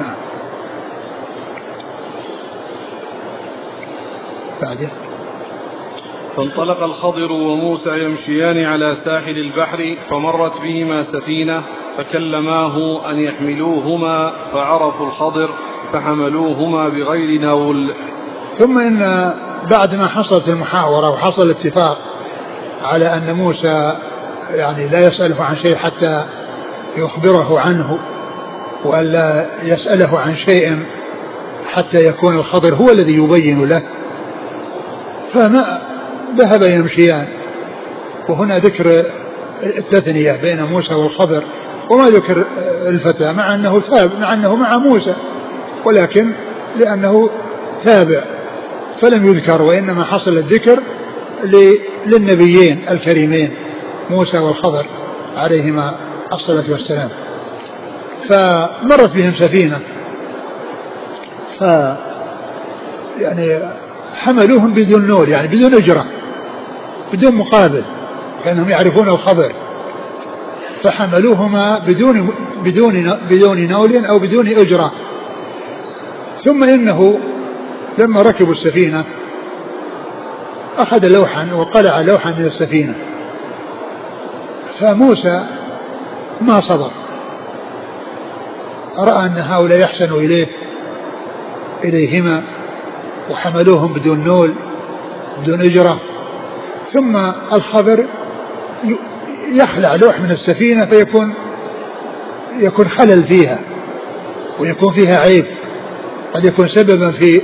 S2: بعده
S1: فانطلق الخضر وموسى يمشيان على ساحل البحر فمرت بهما سفينة فكلماه أن يحملوهما فعرفوا الخضر فحملوهما بغير نول.
S2: ثم إن بعد ما حصلت المحاورة وحصل الاتفاق على أن موسى يعني لا يسأله عن شيء حتى يخبره عنه وألا يسأله عن شيء حتى يكون الخضر هو الذي يبين له، فما ذهب يمشيان. وهنا ذكر التثنية بين موسى والخضر وما ذكر الفتى مع أنه مع موسى، ولكن لأنه تابع فلم يذكر، وإنما حصل الذكر للنبيين الكريمين موسى والخضر عليهما الصلاة والسلام. فمرت بهم سفينة يعني حملوهم بدون نور، يعني بدون أجرة بدون مقابل، كأنهم يعرفون الخضر فحملوهما بدون نول أو بدون أجرة. ثم إنه لما ركبوا السفينة أخذ لوحا وقلع لوحا من السفينة، فموسى ما صبر، رأى أن هؤلاء يحسنوا إليهما وحملوهم بدون نول بدون أجرة. ثم الخضر يخلع لوح من السفينة فيكون خلل فيها ويكون فيها عيب، قد يكون سببا في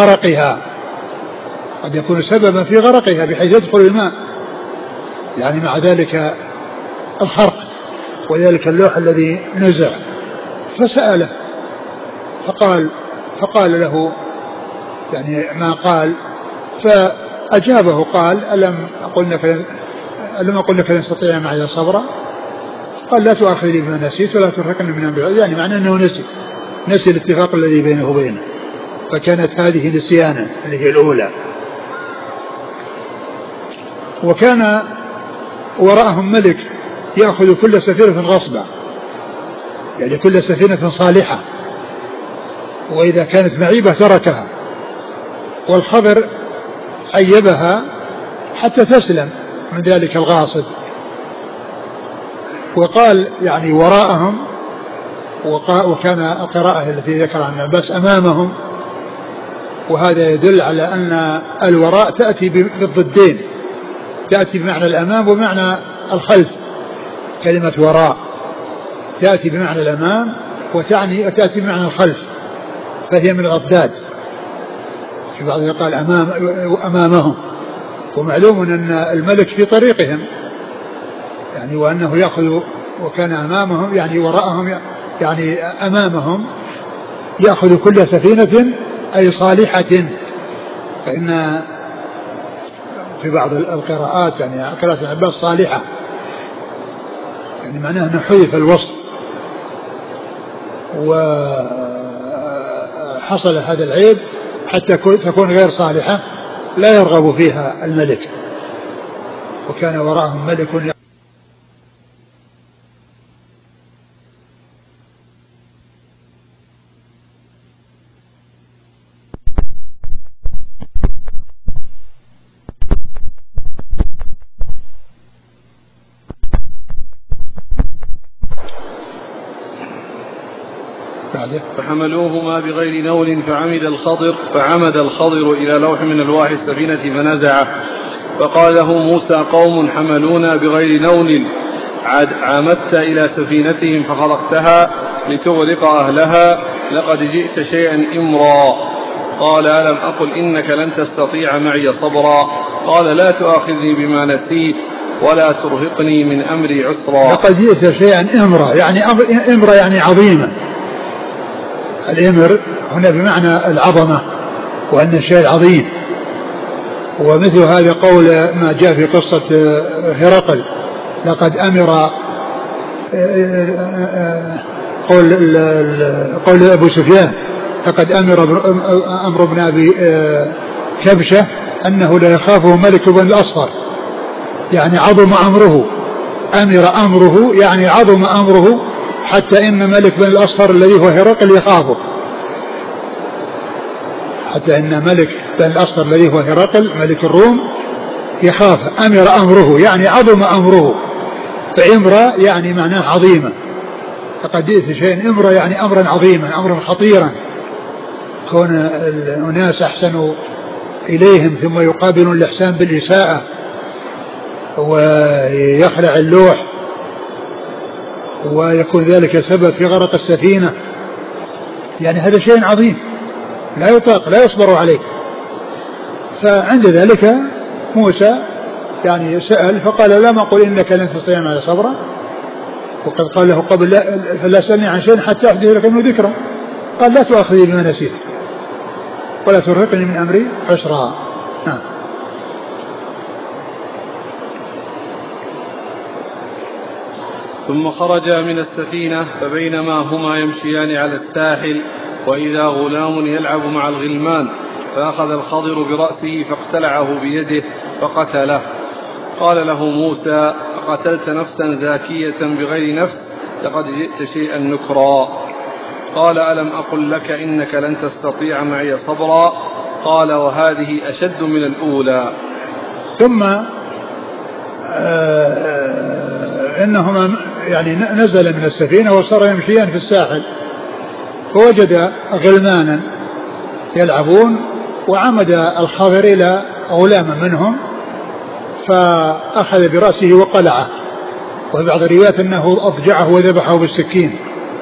S2: غرقها بحيث يدخل الماء، يعني مع ذلك الخرق وذلك اللوح الذي نزع. فسأله فقال له يعني ما قال، فأجابه قال ألم أقل لك لن تستطيع معي صبرا؟ قال لا تؤاخذني بما نسيت ولا ترهقني من أمري، يعني معناه أنه نسي الاتفاق الذي بينه وبينه، فكانت هذه نسيانا اللي هي الأولى. وكان وراءهم ملك يأخذ كل سفينة غصبا، يعني كل سفينة صالحة، وإذا كانت معيبة تركها، والخضر عيبها حتى تسلم من ذلك الغاصب. وقال يعني وراءهم، وكان القراءة التي ذكر عن عباس أمامهم، وهذا يدل على أن الوراء تأتي بالضدين، تأتي بمعنى الأمام ومعنى الخلف. كلمة وراء تأتي بمعنى الأمام وتأتي بمعنى الخلف، فهي من الأضداد. في بعض قال أمامهم، ومعلوم أن الملك في طريقهم يعني، وأنه يأخذ وكان أمامهم يعني وراءهم يعني أمامهم يأخذ كل سفينة أي صالحة. فإن في بعض القراءات يعني قراءة عباس صالحة، يعني معناه أنه حذف الوصف، وحصل هذا العيب حتى تكون غير صالحة لا يرغب فيها الملك. وكان وراءهم ملك
S1: فحملوهما بغير نول فعمد الخضر إلى لوح من ألواح السفينة فنزعه، فقال له موسى: قوم حملونا بغير نول، عمدت إلى سفينتهم فخرقتها لتغرق أهلها، لقد جئت شيئا إمرا. قال: ألم أقل إنك لن تستطيع معي صبرا؟ قال: لا تؤاخذني بما نسيت ولا ترهقني من أمري عسرا.
S2: لقد جئت شيئا إمرا، يعني إمرا يعني عظيما. الإمر هنا بمعنى العظمة وأن الشيء عظيم. ومثل هذا قول ما جاء في قصة هرقل: لقد أمر، قول أبو سفيان: لقد أمر بن أبي كبشة أنه لا يخافه ملك بن الأصفر، يعني عظم أمره. أمر أمره يعني عظم أمره، حتى إن ملك بن الأصفر الذي هو هرقل يخافه، حتى إن ملك بن الأصفر الذي هو هرقل ملك الروم يخاف. أمر أمره يعني عظم أمره، فإمرا يعني معناه عظيما. لقد جئت شيئا إمرا يعني أمرا عظيما، أمرا خطيرا. كون الناس أحسنوا إليهم ثم يقابلون الإحسان بالإساءة ويخلع اللوح ويكون ذلك سبب في غرق السفينة، يعني هذا شيء عظيم لا يطاق لا يصبر عليه. فعند ذلك موسى يعني سأل فقال: لا ما أقول إنك لن تستطيع معي صبرا، وقد قال له قبل: فلا سألني عن شيء حتى أحدث لك منه ذكرا. قال: لا تؤاخذني بما نسيت ولا ترهقني من أمري عسرا.
S1: ثم خرجا من السفينة، فبينما هما يمشيان على الساحل وإذا غلام يلعب مع الغلمان، فأخذ الخضر برأسه فاقتلعه بيده فقتله. قال له موسى: أقتلت نفسا زاكية بغير نفس؟ لقد جئت شيئا نكرا. قال: ألم أقل لك إنك لن تستطيع معي صبرا؟ قال: وهذه أشد من الأولى.
S2: ثم إنهما يعني نزل من السفينة وصار يمشيان في الساحل، فوجد غلمانا يلعبون، وعمد الخضر إلى غلام منهم فأخذ برأسه وقلعه، وفي بعض الروايات أنه أضجعه وذبحه بالسكين.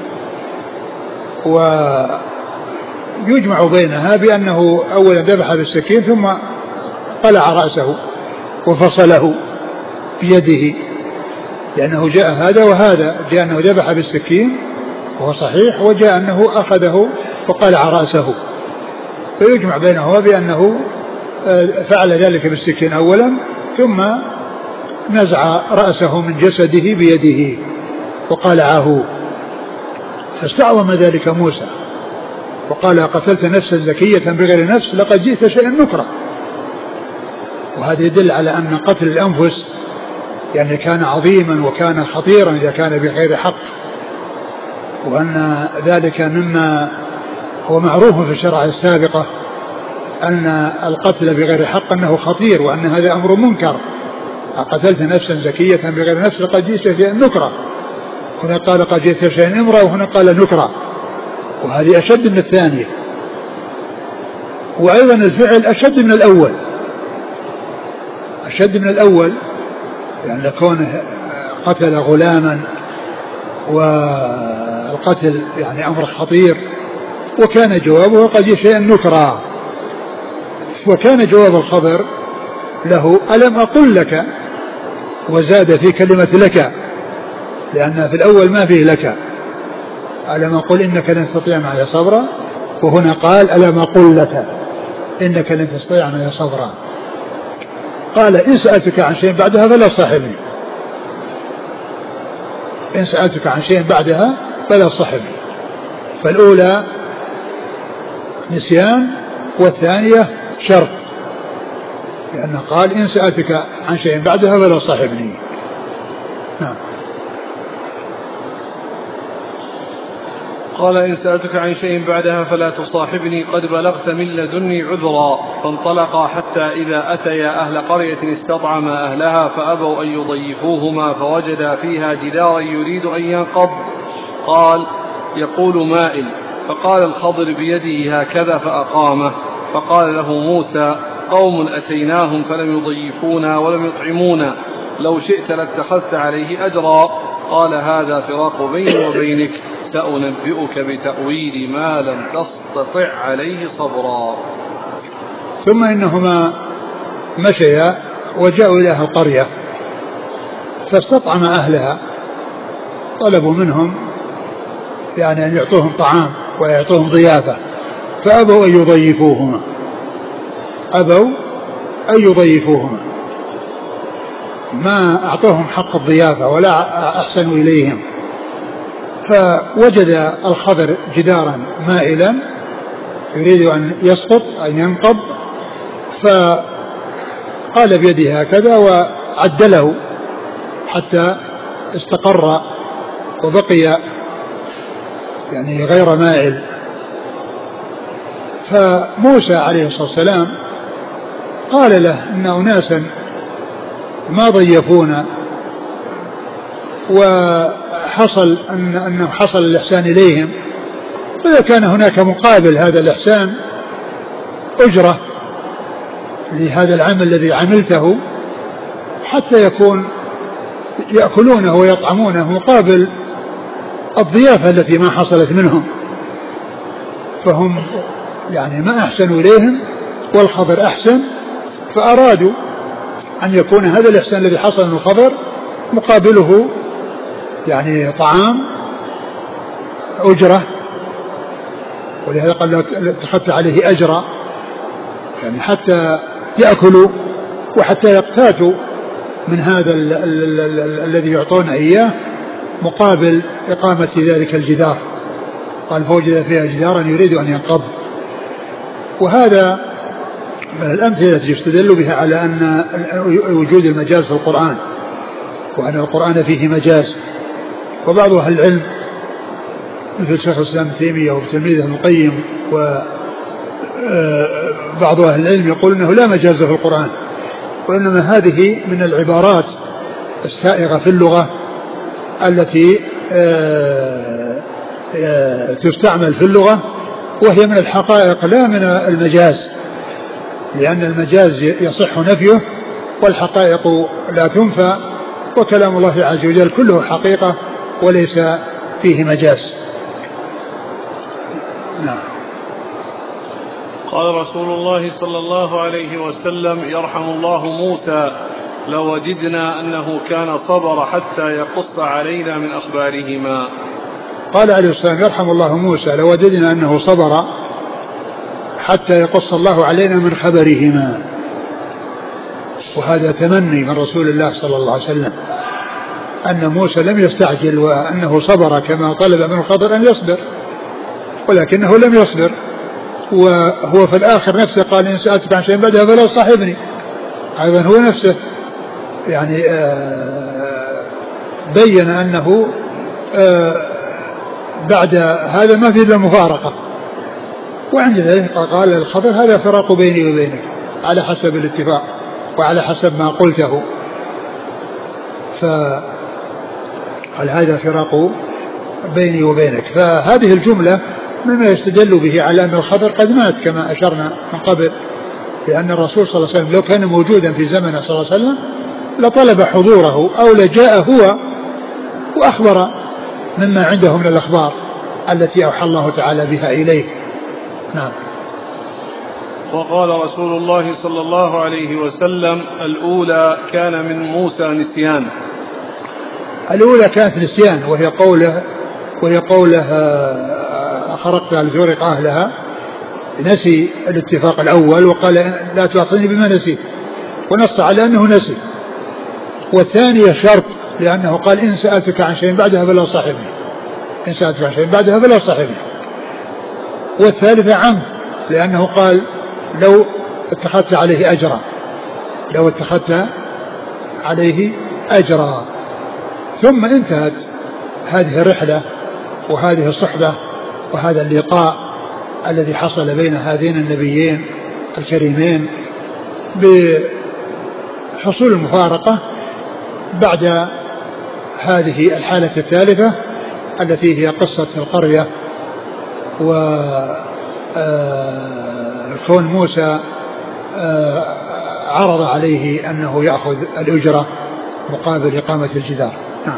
S2: ويجمع بينها بأنه أولا ذبح بالسكين ثم قلع رأسه وفصله بيده، لأنه جاء هذا وهذا، جاء أنه ذبح بالسكين وهو صحيح، وجاء أنه أخذه وقلع رأسه، فيجمع بينهما بأنه فعل ذلك بالسكين أولا ثم نزع رأسه من جسده بيده وقلعه. فاستعظم ذلك موسى وقال: قتلت نفسا زكية بغير نفس لقد جئت شيئا نكرا. وهذا يدل على أن قتل الأنفس يعني كان عظيما وكان خطيرا إذا كان بغير حق، وأن ذلك مما هو معروف في الشرع السابقة أن القتل بغير حق أنه خطير وأن هذا أمر منكر. قتلت نفسا زكية بغير نفس لقد جئت شيئا نكرا. هنا قال: قد جئت شيئا إمرا، وهنا قال نكرا، وهذه أشد من الثانية. وأيضا الفعل أشد من الأول، أشد من الأول، يعني كونه قتل غلاما والقتل يعني أمر خطير، وكان جوابه قد جئت شيئا نكرا. وكان جواب الخضر له: ألم أقل لك، وزاد في كلمة لك، لأن في الأول ما فيه لك، ألم أقل إنك لن تستطيع معي صبرا، وهنا قال: ألم أقل لك إنك لن تستطيع معي صبرا. قال: إن سألتك عن شيء بعدها فلا تصاحبني، إن سألتك عن شيء بعدها فلا تصاحبني. فالأولى نسيان والثانية شرط، لأنه قال: إن سألتك عن شيء بعدها فلا تصاحبني. نعم.
S1: قال: إن سألتك عن شيء بعدها فلا تصاحبني، قد بلغت من لدني عذرا. فانطلقا حتى إذا أتيا أهل قرية استطعما أهلها فأبوا أن يضيفوهما، فوجدا فيها جدارا يريد أن ينقض. قال: يقول مائل، فقال الخضر بيده هكذا فأقامه. فقال له موسى: قوم أتيناهم فلم يضيفونا ولم يطعمونا، لو شئت لاتخذت عليه أجرا. قال: هذا فراق بيني وبينك، سأنبئك بتأويل ما لم تستطع عليه صبرا.
S2: ثم إنهما مشيا وجاءوا إلى القرية فاستطعم أهلها، طلبوا منهم يعني أن يعطوهم طعام ويعطوهم ضيافة، فأبوا أن يضيفوهما، ما أعطوهم حق الضيافة ولا أحسنوا إليهم. فوجد الخضر جدارا مائلا يريد أن يسقط أن ينقض، فقال بيده هكذا وعدله حتى استقر وبقي يعني غير مائل. فموسى عليه الصلاة والسلام قال له إن أناسا ما ضيفونا، وحصل أنه حصل الإحسان إليهم، فإذا كان هناك مقابل هذا الإحسان أجرة لهذا العمل الذي عملته حتى يكون يأكلونه ويطعمونه مقابل الضيافة التي ما حصلت منهم، فهم يعني ما أحسنوا إليهم والخضر أحسن، فأرادوا أن يكون هذا الإحسان الذي حصل من الخضر مقابله يعني طعام أجرة، ولهذا قال اتخذت عليه أجرا، يعني حتى يأكلوا وحتى يقتاتوا من هذا الذي يعطون إياه مقابل إقامة ذلك الجدار. قال: فوجد فيها جدارا يريد أن ينقض. وهذا من الأمثلة التي يستدل بها على أن وجود المجاز في القرآن، وأن القرآن فيه مجاز. وبعض أهل العلم مثل شيخ الإسلام ابن تيمية وتلميذه ابن القيم وبعض أهل العلم يقول أنه لا مجاز في القرآن، وإنما هذه من العبارات السائغة في اللغة التي تستعمل في اللغة، وهي من الحقائق لا من المجاز، لأن المجاز يصح نفيه والحقائق لا تنفى، وكلام الله عز وجل كله حقيقة وليس فيه مجاز. نعم.
S1: قال رسول الله صلى الله عليه وسلم: يرحم الله موسى، لوددنا أنه كان صبر حتى يقص علينا من أخبارهما.
S2: قال عليه الصلاة والسلام: يرحم الله موسى، لوددنا أنه صبر حتى يقص الله علينا من خبرهما. وهذا تمني من رسول الله صلى الله عليه وسلم أن موسى لم يستعجل، وأنه صبر كما طلب من الخضر أن يصبر، ولكنه لم يصبر، وهو في الآخر نفسه قال: إن سألتك عن شيء بعدها فلا تصاحبني. أيضا هو نفسه يعني بين أنه بعد هذا ما في إلا المفارقة، وعند ذلك قال الخضر: هذا فراق بيني وبينك على حسب الاتفاق وعلى حسب ما قلته. فقال: هذا فراق بيني وبينك. فهذه الجملة مما يستدل به على أن الخضر قد مات كما أشرنا من قبل، لأن الرسول صلى الله عليه وسلم لو كان موجودا في زمنه صلى الله عليه وسلم لطلب حضوره أو لجاء هو وأخبر مما عنده من الأخبار التي أوحى الله تعالى بها إليه. نعم.
S1: وقال رسول الله صلى الله عليه وسلم: الأولى كان من موسى نسيان.
S2: الأولى كانت نسيان، وهي قوله خرقت على زورق أهلها، نسي الاتفاق الأول وقال: لا تؤاخذني بما نسيت، ونص على أنه نسي. والثانية شرط، لأنه قال: إن سألتك عن شيء بعدها فلا تصاحبني، إن سألتك عن شيء بعدها فلا تصاحبني. والثالثة عمد، لأنه قال: لو اتخذت عليه أجرا، لو اتخذت عليه أجرا. ثم انتهت هذه الرحلة وهذه الصحبة وهذا اللقاء الذي حصل بين هذين النبيين الكريمين بحصول المفارقة بعد هذه الحالة الثالثة التي هي قصة القرية كون موسى عرض عليه أنه يأخذ الأجرة مقابل إقامة الجدار. نعم.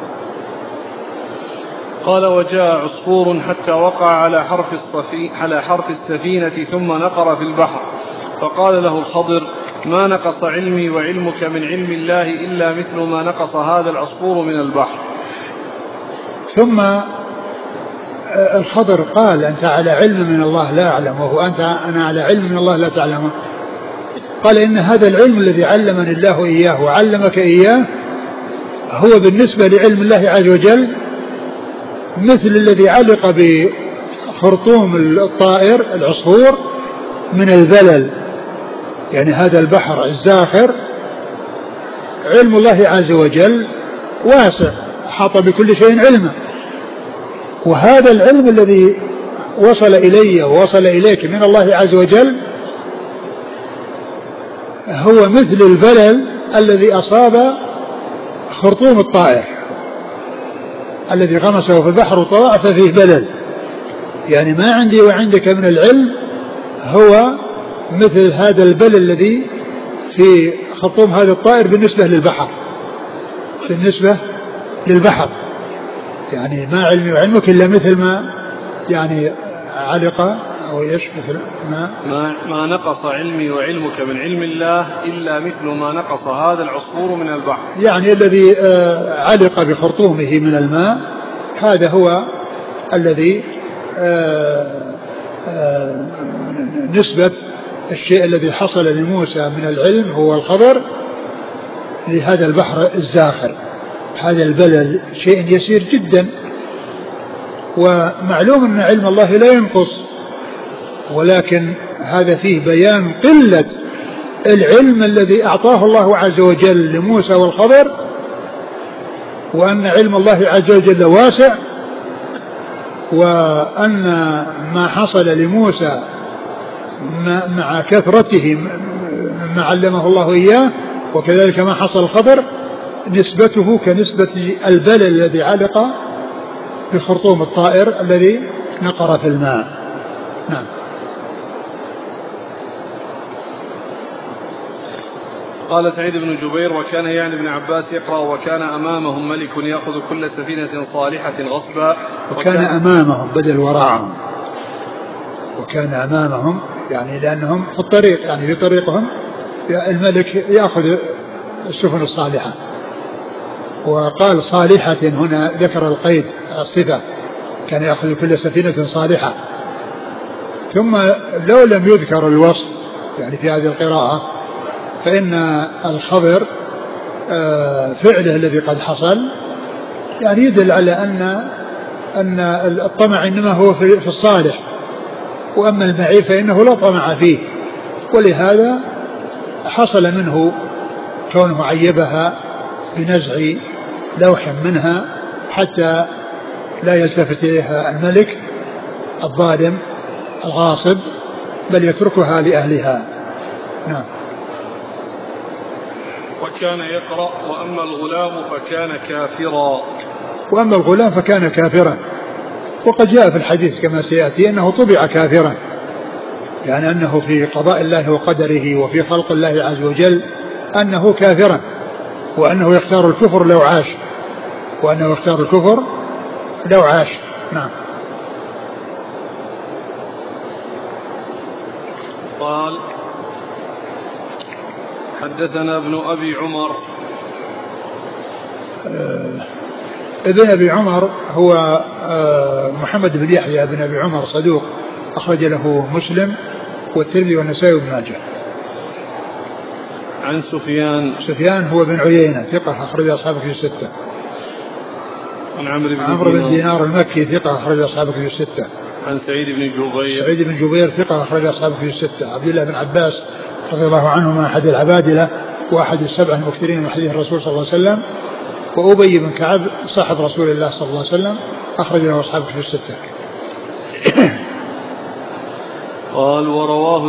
S1: قال وجاء عصفور حتى وقع على حرف السفينة ثم نقر في البحر، فقال له الخضر ما نقص علمي وعلمك من علم الله إلا مثل ما نقص هذا العصفور من البحر.
S2: ثم الخضر قال أنت على علم من الله لا أعلم، وهو أنا على علم من الله لا تعلمه. قال إن هذا العلم الذي علمني الله إياه وعلمك إياه هو بالنسبة لعلم الله عز وجل مثل الذي علق بخرطوم الطائر العصفور من البلل. يعني هذا البحر الزاخر علم الله عز وجل واسع حاط بكل شيء علما، وهذا العلم الذي وصل إلي ووصل إليك من الله عز وجل هو مثل البلل الذي أصاب خرطوم الطائر الذي غمسه في البحر وطلع ففيه بلل. يعني ما عندي وعندك من العلم هو مثل هذا البلل الذي في خرطوم هذا الطائر بالنسبة للبحر. يعني ما علمي وعلمك إلا مثل ما يعني علق أو ايش مثل
S1: ما نقص علمي وعلمك من علم الله إلا مثل ما نقص هذا العصفور من البحر.
S2: يعني الذي علق بخرطومه من الماء هذا هو الذي نسبة الشيء الذي حصل لموسى من العلم هو الخبر لهذا البحر الزاخر. هذا البلل شيء يسير جدا، ومعلوم أن علم الله لا ينقص، ولكن هذا فيه بيان قلة العلم الذي أعطاه الله عز وجل لموسى والخضر، وأن علم الله عز وجل واسع، وأن ما حصل لموسى مع كثرته ما علمه الله إياه وكذلك ما حصل الخضر نسبته كنسبة البلل الذي علق بخرطوم الطائر الذي نقر في الماء. نعم.
S1: قال سعيد بن جبير وكان يعني ابن عباس يقرأ وكان أمامهم ملك يأخذ كل سفينة صالحة غصبا.
S2: وكان أمامهم بدل وراءهم، وكان أمامهم يعني لأنهم في الطريق، يعني في طريقهم الملك يأخذ السفن الصالحة. وقال صالحة هنا ذكر القيد الصفة، كان يأخذ كل سفينة صالحة. ثم لو لم يذكر الوصف يعني في هذه القراءة فإن الخبر فعله الذي قد حصل يعني يدل على أن الطمع إنما هو في الصالح، وأما المعيب فإنه لا طمع فيه، ولهذا حصل منه كونه عيبها بنزع لوح منها حتى لا يلتفت إليها الملك الظالم الغاصب بل يتركها لأهلها. نعم.
S1: وكان يقرأ وأما الغلام فكان كافرا.
S2: وأما الغلام فكان كافرا، وقد جاء في الحديث كما سيأتي أنه طبع كافرا، يعني أنه في قضاء الله وقدره وفي خلق الله عز وجل أنه كافرا، وأنه يختار الكفر لو عاش. نعم.
S1: قال حدثنا ابن أبي عمر.
S2: ابن أبي عمر هو محمد بن يحيى بن أبي عمر صدوق أخرج له مسلم والترمذي والنسائي وابن ماجه.
S1: عن
S2: سفيان هو بن عيينة ثقة أخرج أصحابه في الستة.
S1: عن
S2: عمرو بن دينار المكي ثقة أخرج أصحابه في الستة.
S1: عن سعيد بن
S2: جبير ثقة أخرج أصحابه في الستة. عبد الله بن عباس رضي الله عنهما أحد العبادلة وأحد السبع المكثرين من حديث الرسول صلى الله عليه وسلم. وأبي بن كعب صاحب رسول الله صلى الله عليه وسلم أخرج له أصحابه في الستة.
S1: قال ورواه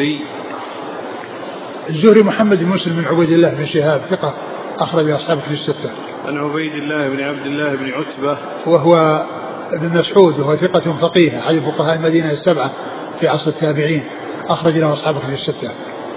S2: الزهري محمد بن مسلم بن عبيد الله بن شهاب ثقة أخرج أصحابه في الستة.
S1: عن عبيد الله بن عبد الله بن عتبة
S2: وهو بن مسعود وهو ثقة فقيه أحد فقهاء المدينة السبعة في عصر التابعين، أخرج له أصحاب الكتب الستة.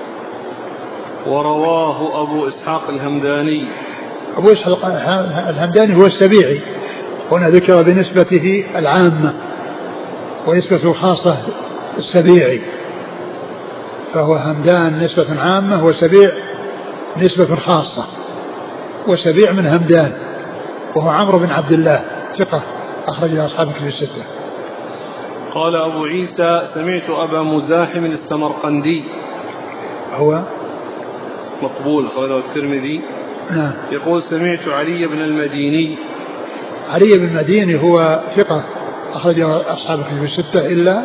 S1: ورواه أبو إسحاق الهمداني.
S2: أبو إسحاق الهمداني هو السبيعي، هنا ذكر بنسبته العامة ونسبة الخاصة السبيعي، فهو همدان نسبة عامة وسبيع نسبة خاصة، وسبيع من همدان وهو عمرو بن عبد الله ثقة أخرج له أصحاب الكتب الستة.
S1: قال أبو عيسى سمعت أبا مزاحم السمرقندي
S2: هو
S1: مقبول أخرجه الترمذي.
S2: نعم.
S1: يقول سمعت علي بن المديني.
S2: علي بن المديني هو ثقة أخرج له أصحاب الكتب الستة إلا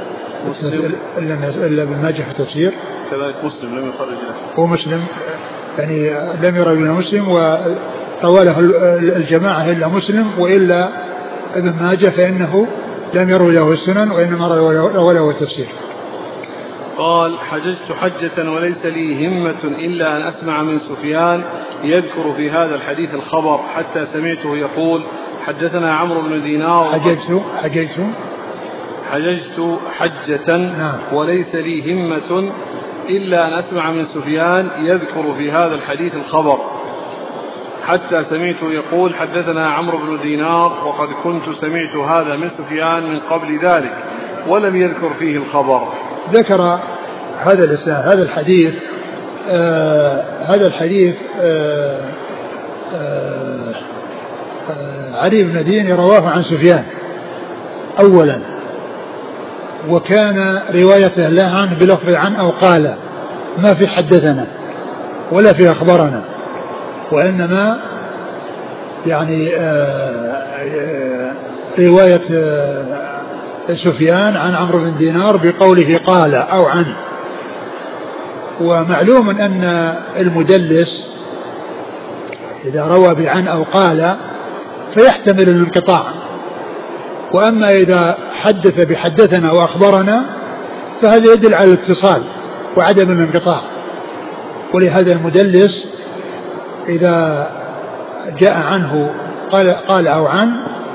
S2: ابن ماجه في التفسير،
S1: كذلك مسلم لم يخرج له.
S2: هو مسلم يعني لم يروي له مسلم، وروى له الجماعة إلا مسلم، وإلا ابن ماجه فإنه لم يروي له السنن وإنما روى له التفسير.
S1: قال حججت حجة وليس لي همة إلا أن أسمع من سفيان يذكر في هذا الحديث الخبر حتى سمعته يقول حدثنا عمرو بن دينار. حججت حجة
S2: نعم.
S1: وليس لي همة إلا أن أسمع من سفيان يذكر في هذا الحديث الخبر حتى سمعته يقول حدثنا عمرو بن دينار وقد كنت سمعت هذا من سفيان من قبل ذلك ولم يذكر فيه الخبر.
S2: ذكر هذا الحديث علي بن مديني رواه عن سفيان أولا، وكان روايته لا عنه بلفظ عن أو قال، ما في حدثنا ولا في أخبرنا، وإنما يعني رواية سفيان عن عمرو بن دينار بقوله قال أو عن. ومعلوم أن المدلس إذا روى بعن أو قال فيحتمل الانقطاع، وأما إذا حدث بحدثنا وأخبرنا فهذا يدل على الاتصال وعدم الانقطاع. ولهذا المدلس إذا جاء عنه قال أو عن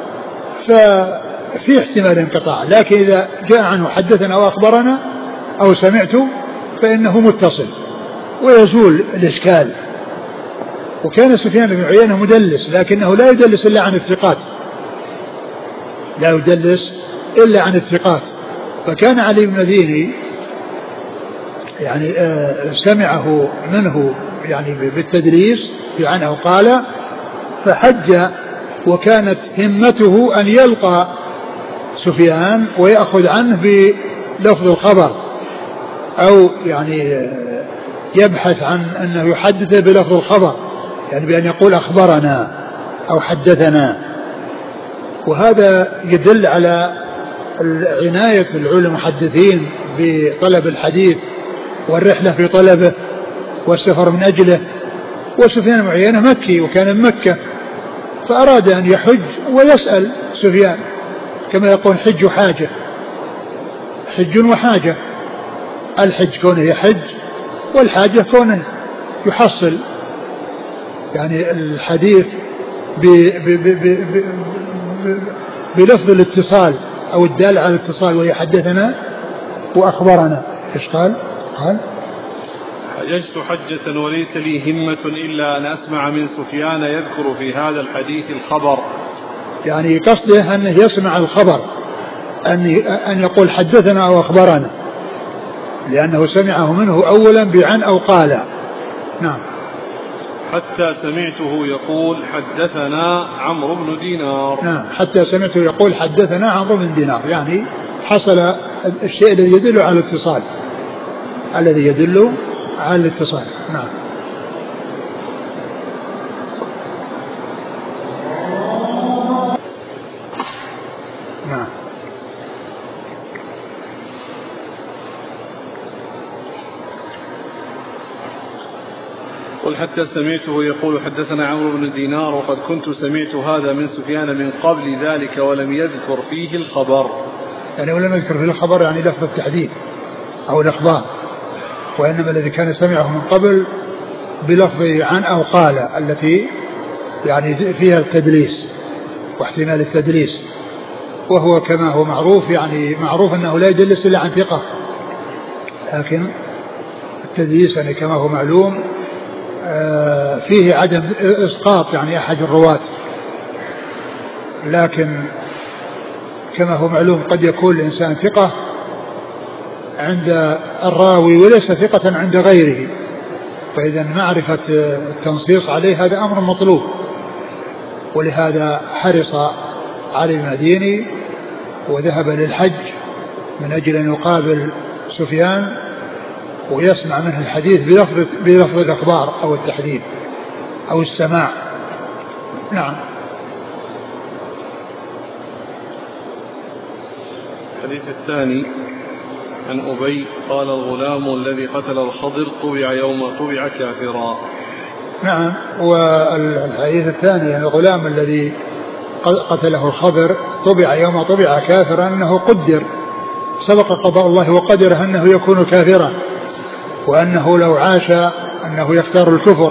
S2: ففي احتمال انقطاع، لكن إذا جاء عنه حدثنا وأخبرنا أو سمعت فإنه متصل ويزول الإشكال. وكان سفيان بن عيينة مدلس، لكنه لا يدلس إلا عن الثقات، لا يدلس إلا عن الثقات. فكان علي بن مديني يعني سمعه منه يعني بالتدليس بعنه قال، فحج وكانت همته أن يلقى سفيان ويأخذ عنه بلفظ الخبر، أو يعني يبحث عن أنه يحدث بلفظ الخبر، يعني بأن يقول أخبرنا أو حدثنا. وهذا يدل على عناية العلماء المحدثين بطلب الحديث والرحلة في طلبه والسفر من أجله. وسفيان بن عيينة مكي وكان بمكة، فأراد أن يحج ويسأل سفيان، كما يقول حج حاجة، حج وحاجة، الحج كونه يحج والحاجة كونه يحصل يعني الحديث بلفظ الاتصال أو الدال على الاتصال، ويحدثنا وأخبرنا. إيش قال؟
S1: حججت حجة وليس لي همة إلا أن أسمع من سفيان يذكر في هذا الحديث الخبر،
S2: يعني قصده أنه يسمع الخبر، أن يقول حدثنا أو أخبرنا، لأنه سمعه منه أولا بعن أو قال. نعم.
S1: حتى سمعته يقول حدثنا عمرو بن دينار.
S2: نعم، حتى سمعته يقول حدثنا عمرو بن دينار، يعني حصل الشيء الذي يدل على الاتصال، الذي يدل على الاتصال. نعم. نعم.
S1: قل حتى سمعته يقول حدثنا عمرو بن دينار وقد كنت سمعت هذا من سفيان من قبل ذلك ولم يذكر فيه الخبر.
S2: يعني ولم يذكر فيه الخبر يعني لفظ التحديد أو الإخبار، وإنما الذي كان سمعه من قبل بلفظ عن أو قال، التي يعني فيها التدليس واحتمال التدليس. وهو كما هو معروف، يعني معروف أنه لا يدلس إلا عن ثقة، لكن التدليس يعني كما هو معلوم فيه عدم إسقاط يعني أحد الرواة، لكن كما هو معلوم قد يكون الإنسان ثقة عند الراوي وليس ثقة عند غيره، فإذا معرفة التنصيص عليه هذا أمر مطلوب. ولهذا حرص علي بن المديني وذهب للحج من أجل أن يقابل سفيان ويسمع منه الحديث بلفظ الأخبار أو التحديث أو السماع. نعم.
S1: الحديث الثاني عن أبي قال الغلام الذي قتل الخضر طبع يوم طبع كافرا.
S2: نعم. والحديث الثاني الغلام الذي قتله الخضر طبع يوم طبع كافرا، أنه قدر سبق قضاء الله وقدره أنه يكون كافرا، وأنه لو عاش أنه يختار الكفر.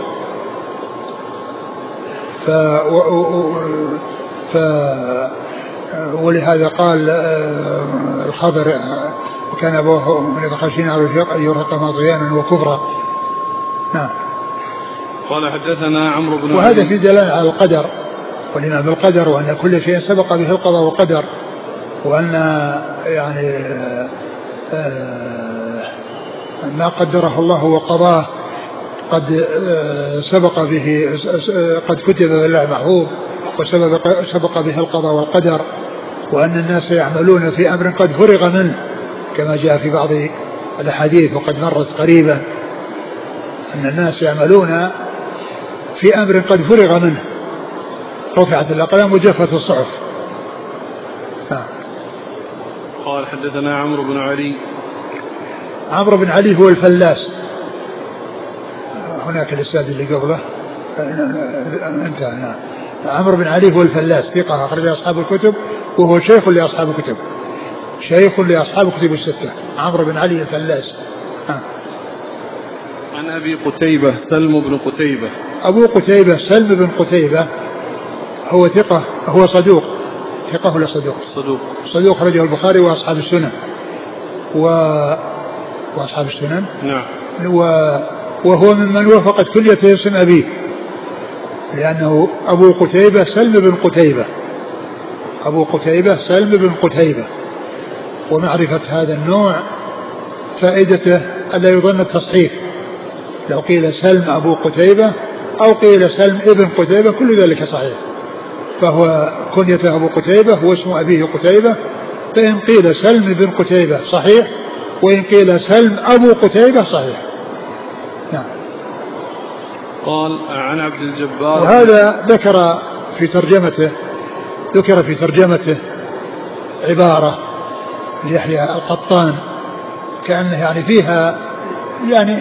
S2: ولهذا قال الخضر كان أبوه من خشين على أن يرهقهما طغيانا وكفرا. نعم.
S1: قال حدثنا عمرو بن
S2: وهذا في دلالة على القدر والإيمان بالقدر، وأن كل شيء سبق به القضاء والقدر، وأن يعني ما قدره الله وقضاه قد سبق به، قد كتب بالله محفوظ وسبق به القضاء والقدر، وأن الناس يعملون في أمر قد فرغ منه كما جاء في بعض الأحاديث وقد مرت قريبا، أن الناس يعملون في أمر قد فرغ منه، رفعت الأقلام وجفت الصحف.
S1: قال حدثنا عمرو بن علي.
S2: عمرو بن علي هو الفلاس، هناك الإسناد اللي قبله انتهى. عمرو بن علي هو الفلاس ثقة أخرج أصحاب الكتب، وهو شيخ لأصحاب الكتب، شيخ لأصحاب الكتب الستة. عمرو بن علي الفلاس.
S1: عن أبي قتيبة سلم بن قتيبة.
S2: أبو قتيبة سلم بن قتيبة هو ثقة، هو صدوق، ثقة ولا صدوق؟ صدوق خرجه البخاري وأصحاب السنن وأصحاب السنن.
S1: نعم.
S2: وهو ممن وافقت كليته اسم أبيه، لأنه أبو قتيبة سلم بن قتيبة، أبو قتيبة سلم بن قتيبة. ومعرفة هذا النوع فائدته ألا يظن التصحيف، لو قيل سلم أبو قتيبة أو قيل سلم ابن قتيبة كل ذلك صحيح، فهو كنيته أبو قتيبة واسم أبيه قتيبة، فإن قيل سلم ابن قتيبة صحيح، وإن قيل سلم أبو قتيبة صحيح. نعم.
S1: قال عن عبد الجبار.
S2: وهذا ذكر في ترجمته عبارة ليحيى القطان كأنه يعني فيها يعني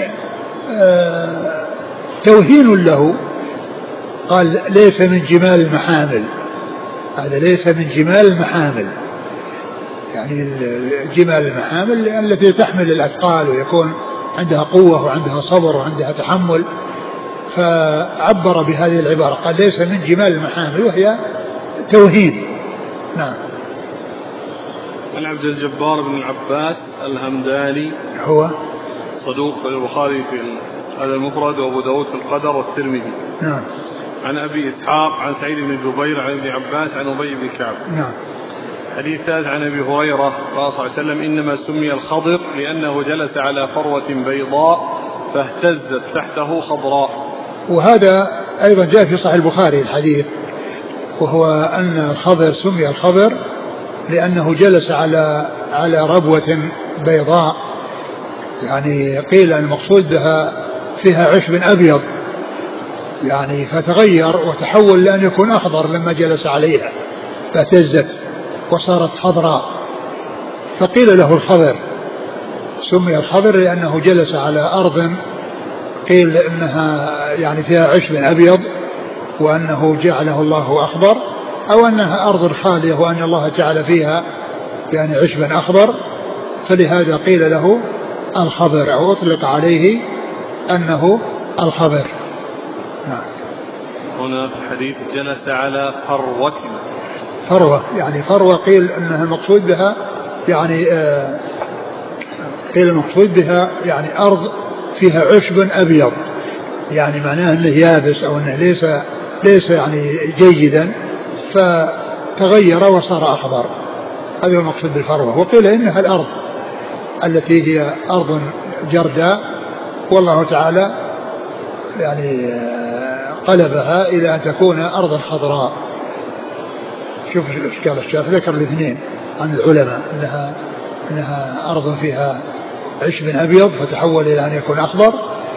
S2: توهين له. قال ليس من جمال المحامل، هذا ليس من جمال المحامل، يعني جمال المحامل التي تحمل الأثقال ويكون عندها قوة وعندها صبر وعندها تحمل، فعبر بهذه العبارة قال ليس من جمال المحامل، وهي توهين. نعم.
S1: عن عبد الجبار بن العباس الهمداني
S2: هو
S1: صدوق في البخاري في هذا المفرد وأبو داود في القدر والترمذي.
S2: نعم.
S1: عن أبي إسحاق عن سعيد بن جبير عن ابن عباس عن أبي بن كعب.
S2: نعم.
S1: حديث ثالث عن أبي هريرة قال صلى الله عليه وسلم إنما سمي الخضر لأنه جلس على فروة بيضاء فاهتزت تحته خضراء.
S2: وهذا أيضا جاء في صحيح البخاري الحديث، وهو أن الخضر سمي الخضر لأنه جلس على ربوة بيضاء، يعني قيل المقصود بها فيها عشب أبيض، يعني فتغير وتحول لأن يكون أخضر لما جلس عليها فاهتزت وصارت خضراء، فقيل له الخضر. سمي الخضر لأنه جلس على أرض قيل إنها يعني فيها عشب أبيض، وأنه جعله الله أخضر، أو أنها أرض خالية وأن الله جعل فيها يعني عشبا أخضر، فلهذا قيل له الخضر أو أطلق عليه أنه الخضر.
S1: هنا في الحديث جلس على فروة.
S2: فروة، يعني فروة قيل أنها المقصود بها يعني قيل المقصود بها يعني أرض فيها عشب أبيض، يعني معناه أنه يابس أو أنه ليس يعني جيدا فتغير وصار أخضر، هذا هو المقصود بالفروة. وقيل إنها الأرض التي هي أرض جرداء، والله تعالى يعني قلبها إلى أن تكون أرضا خضراء. شوف إشكال الشيخ ذكر الاثنين عن العلماء أنها أرض فيها عشب أبيض فتحول إلى أن يكون أخضر،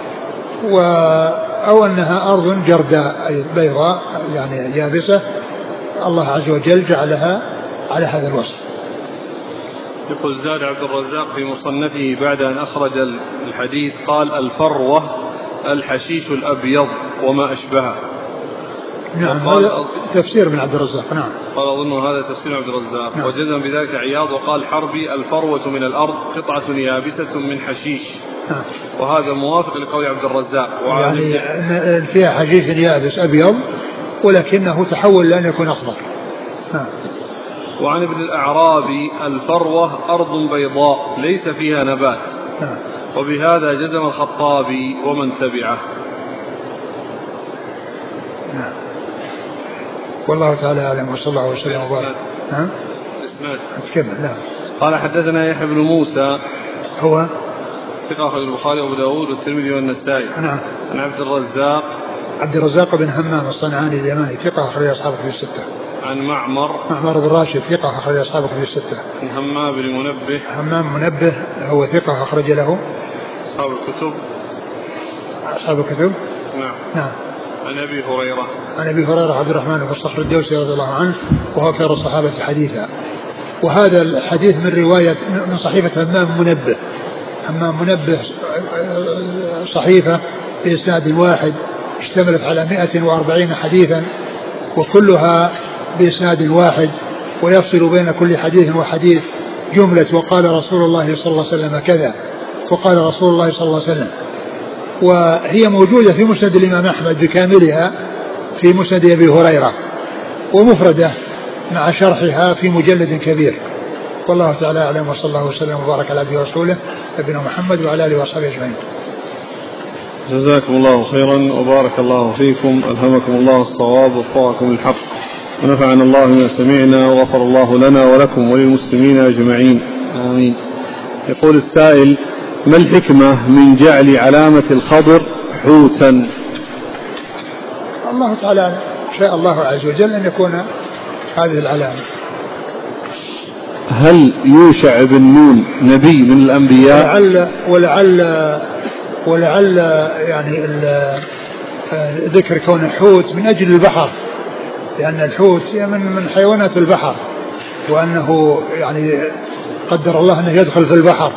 S2: أو أنها أرض جرداء أي بيضاء يعني يابسة، الله عز وجل جعلها على هذا الوصف.
S1: يقول زاد عبد الرزاق في مصنفه بعد أن أخرج الحديث قال الفروة الحشيش الأبيض وما أشبهه.
S2: نعم هذا تفسير من عبد الرزاق. نعم
S1: قال أظن هذا تفسير عبد الرزاق. نعم. وجزم بذلك عياض وقال حربي الفروة من الأرض قطعة يابسة من حشيش. نعم. وهذا موافق لقول عبد الرزاق
S2: يعني فيها حشيش يابس أبيض ولكنه تحول لأن يكون أخضر. نعم.
S1: وعن ابن الأعرابي الفروة أرض بيضاء ليس فيها نبات. نعم. وبهذا جزم الخطابي ومن تبعه.
S2: نعم. والله تعالى أعلم وصلى الله وسلم وبارك. نعم.
S1: اسناد.
S2: تكمل. نعم.
S1: قال حدثنا يحيى بن موسى
S2: هو
S1: ثقة أخرج البخاري وأبو داود والترمذي والنسائي.
S2: نعم.
S1: عن عبد
S2: الرزاق بن همام الصنعاني اليماني ثقة أخرج أصحابه في الستة.
S1: عن معمر
S2: بن راشد ثقة أخرج أصحابه في الستة.
S1: عن همام منبه
S2: هو ثقة أخرج له أصحاب الكتب. نعم.
S1: عن أبي هريرة
S2: عبد الرحمن بن صخر الدوسي رضي الله عنه وهو خير الصحابة حديثا. وهذا الحديث من رواية من صحيفة همام منبه صحيفة بإسناد واحد اشتملت على 140 حديثا وكلها بإسناد واحد، ويفصل بين كل حديث وحديث جملة وقال رسول الله صلى الله عليه وسلم كذا وقال رسول الله صلى الله عليه وسلم. وهي موجودة في مسند الإمام أحمد بكاملها في مسند أبي هريرة ومفردة مع شرحها في مجلد كبير. والله تعالى أعلم وصلى الله وسلم وبارك على عبده ورسوله نبينا محمد وعلى آله وصحبه أجمعين.
S1: جزاكم الله خيرا وبارك الله فيكم، ألهمكم الله الصواب ووفقكم الحق، ونفعنا الله بما سمعنا وغفر الله لنا ولكم وللمسلمين أجمعين آمين. يقول السائل: ما الحكمة من جعل علامة الخضر حوتا؟
S2: الله تعالى شاء الله عز وجل أن يكون هذه العلامة.
S1: هل يوشع بن نون نبي من الأنبياء؟
S2: ولعل يعني ذكر كون حوت من أجل البحر، لأن الحوت من حيوانات البحر، وأنه يعني قدر الله أنه يدخل في البحر،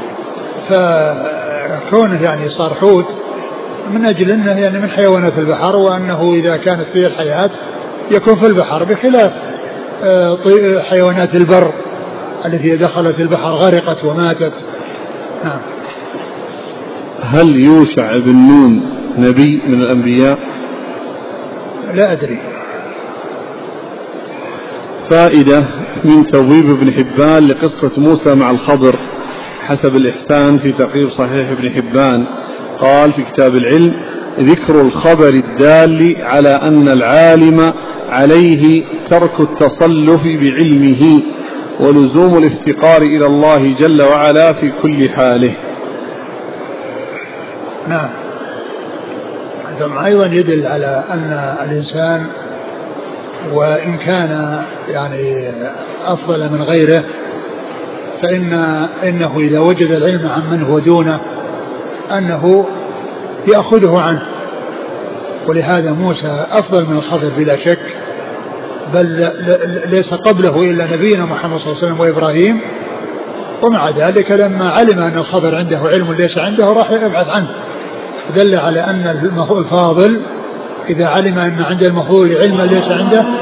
S2: فكونه يعني صار حوت من أجل أنه يعني من حيوانات البحر، وأنه إذا كانت فيه الحياة يكون في البحر، بخلاف حيوانات البر التي دخلت البحر غرقت وماتت. نعم.
S1: هل يوشع بن نون نبي من الأنبياء؟
S2: لا أدري.
S1: فائدة من توبيب ابن حبان لقصة موسى مع الخضر حسب الإحسان في تقريب صحيح ابن حبان، قال في كتاب العلم: ذكر الخبر الدال على أن العالم عليه ترك التصلف بعلمه ولزوم الافتقار إلى الله جل وعلا في كل حاله.
S2: نعم. ثم أيضا يدل على أن الإنسان وإن كان يعني أفضل من غيره فإنه إذا وجد العلم عن من هو دونه أنه يأخذه عنه، ولهذا موسى أفضل من الخضر بلا شك، بل ليس قبله إلا نبينا محمد صلى الله عليه وسلم وإبراهيم، ومع ذلك لما علم أن الخضر عنده علم ليس عنده راح يبحث عنه، دل على أن الفاضل إذا علم أن عند المفضول علما ليس عنده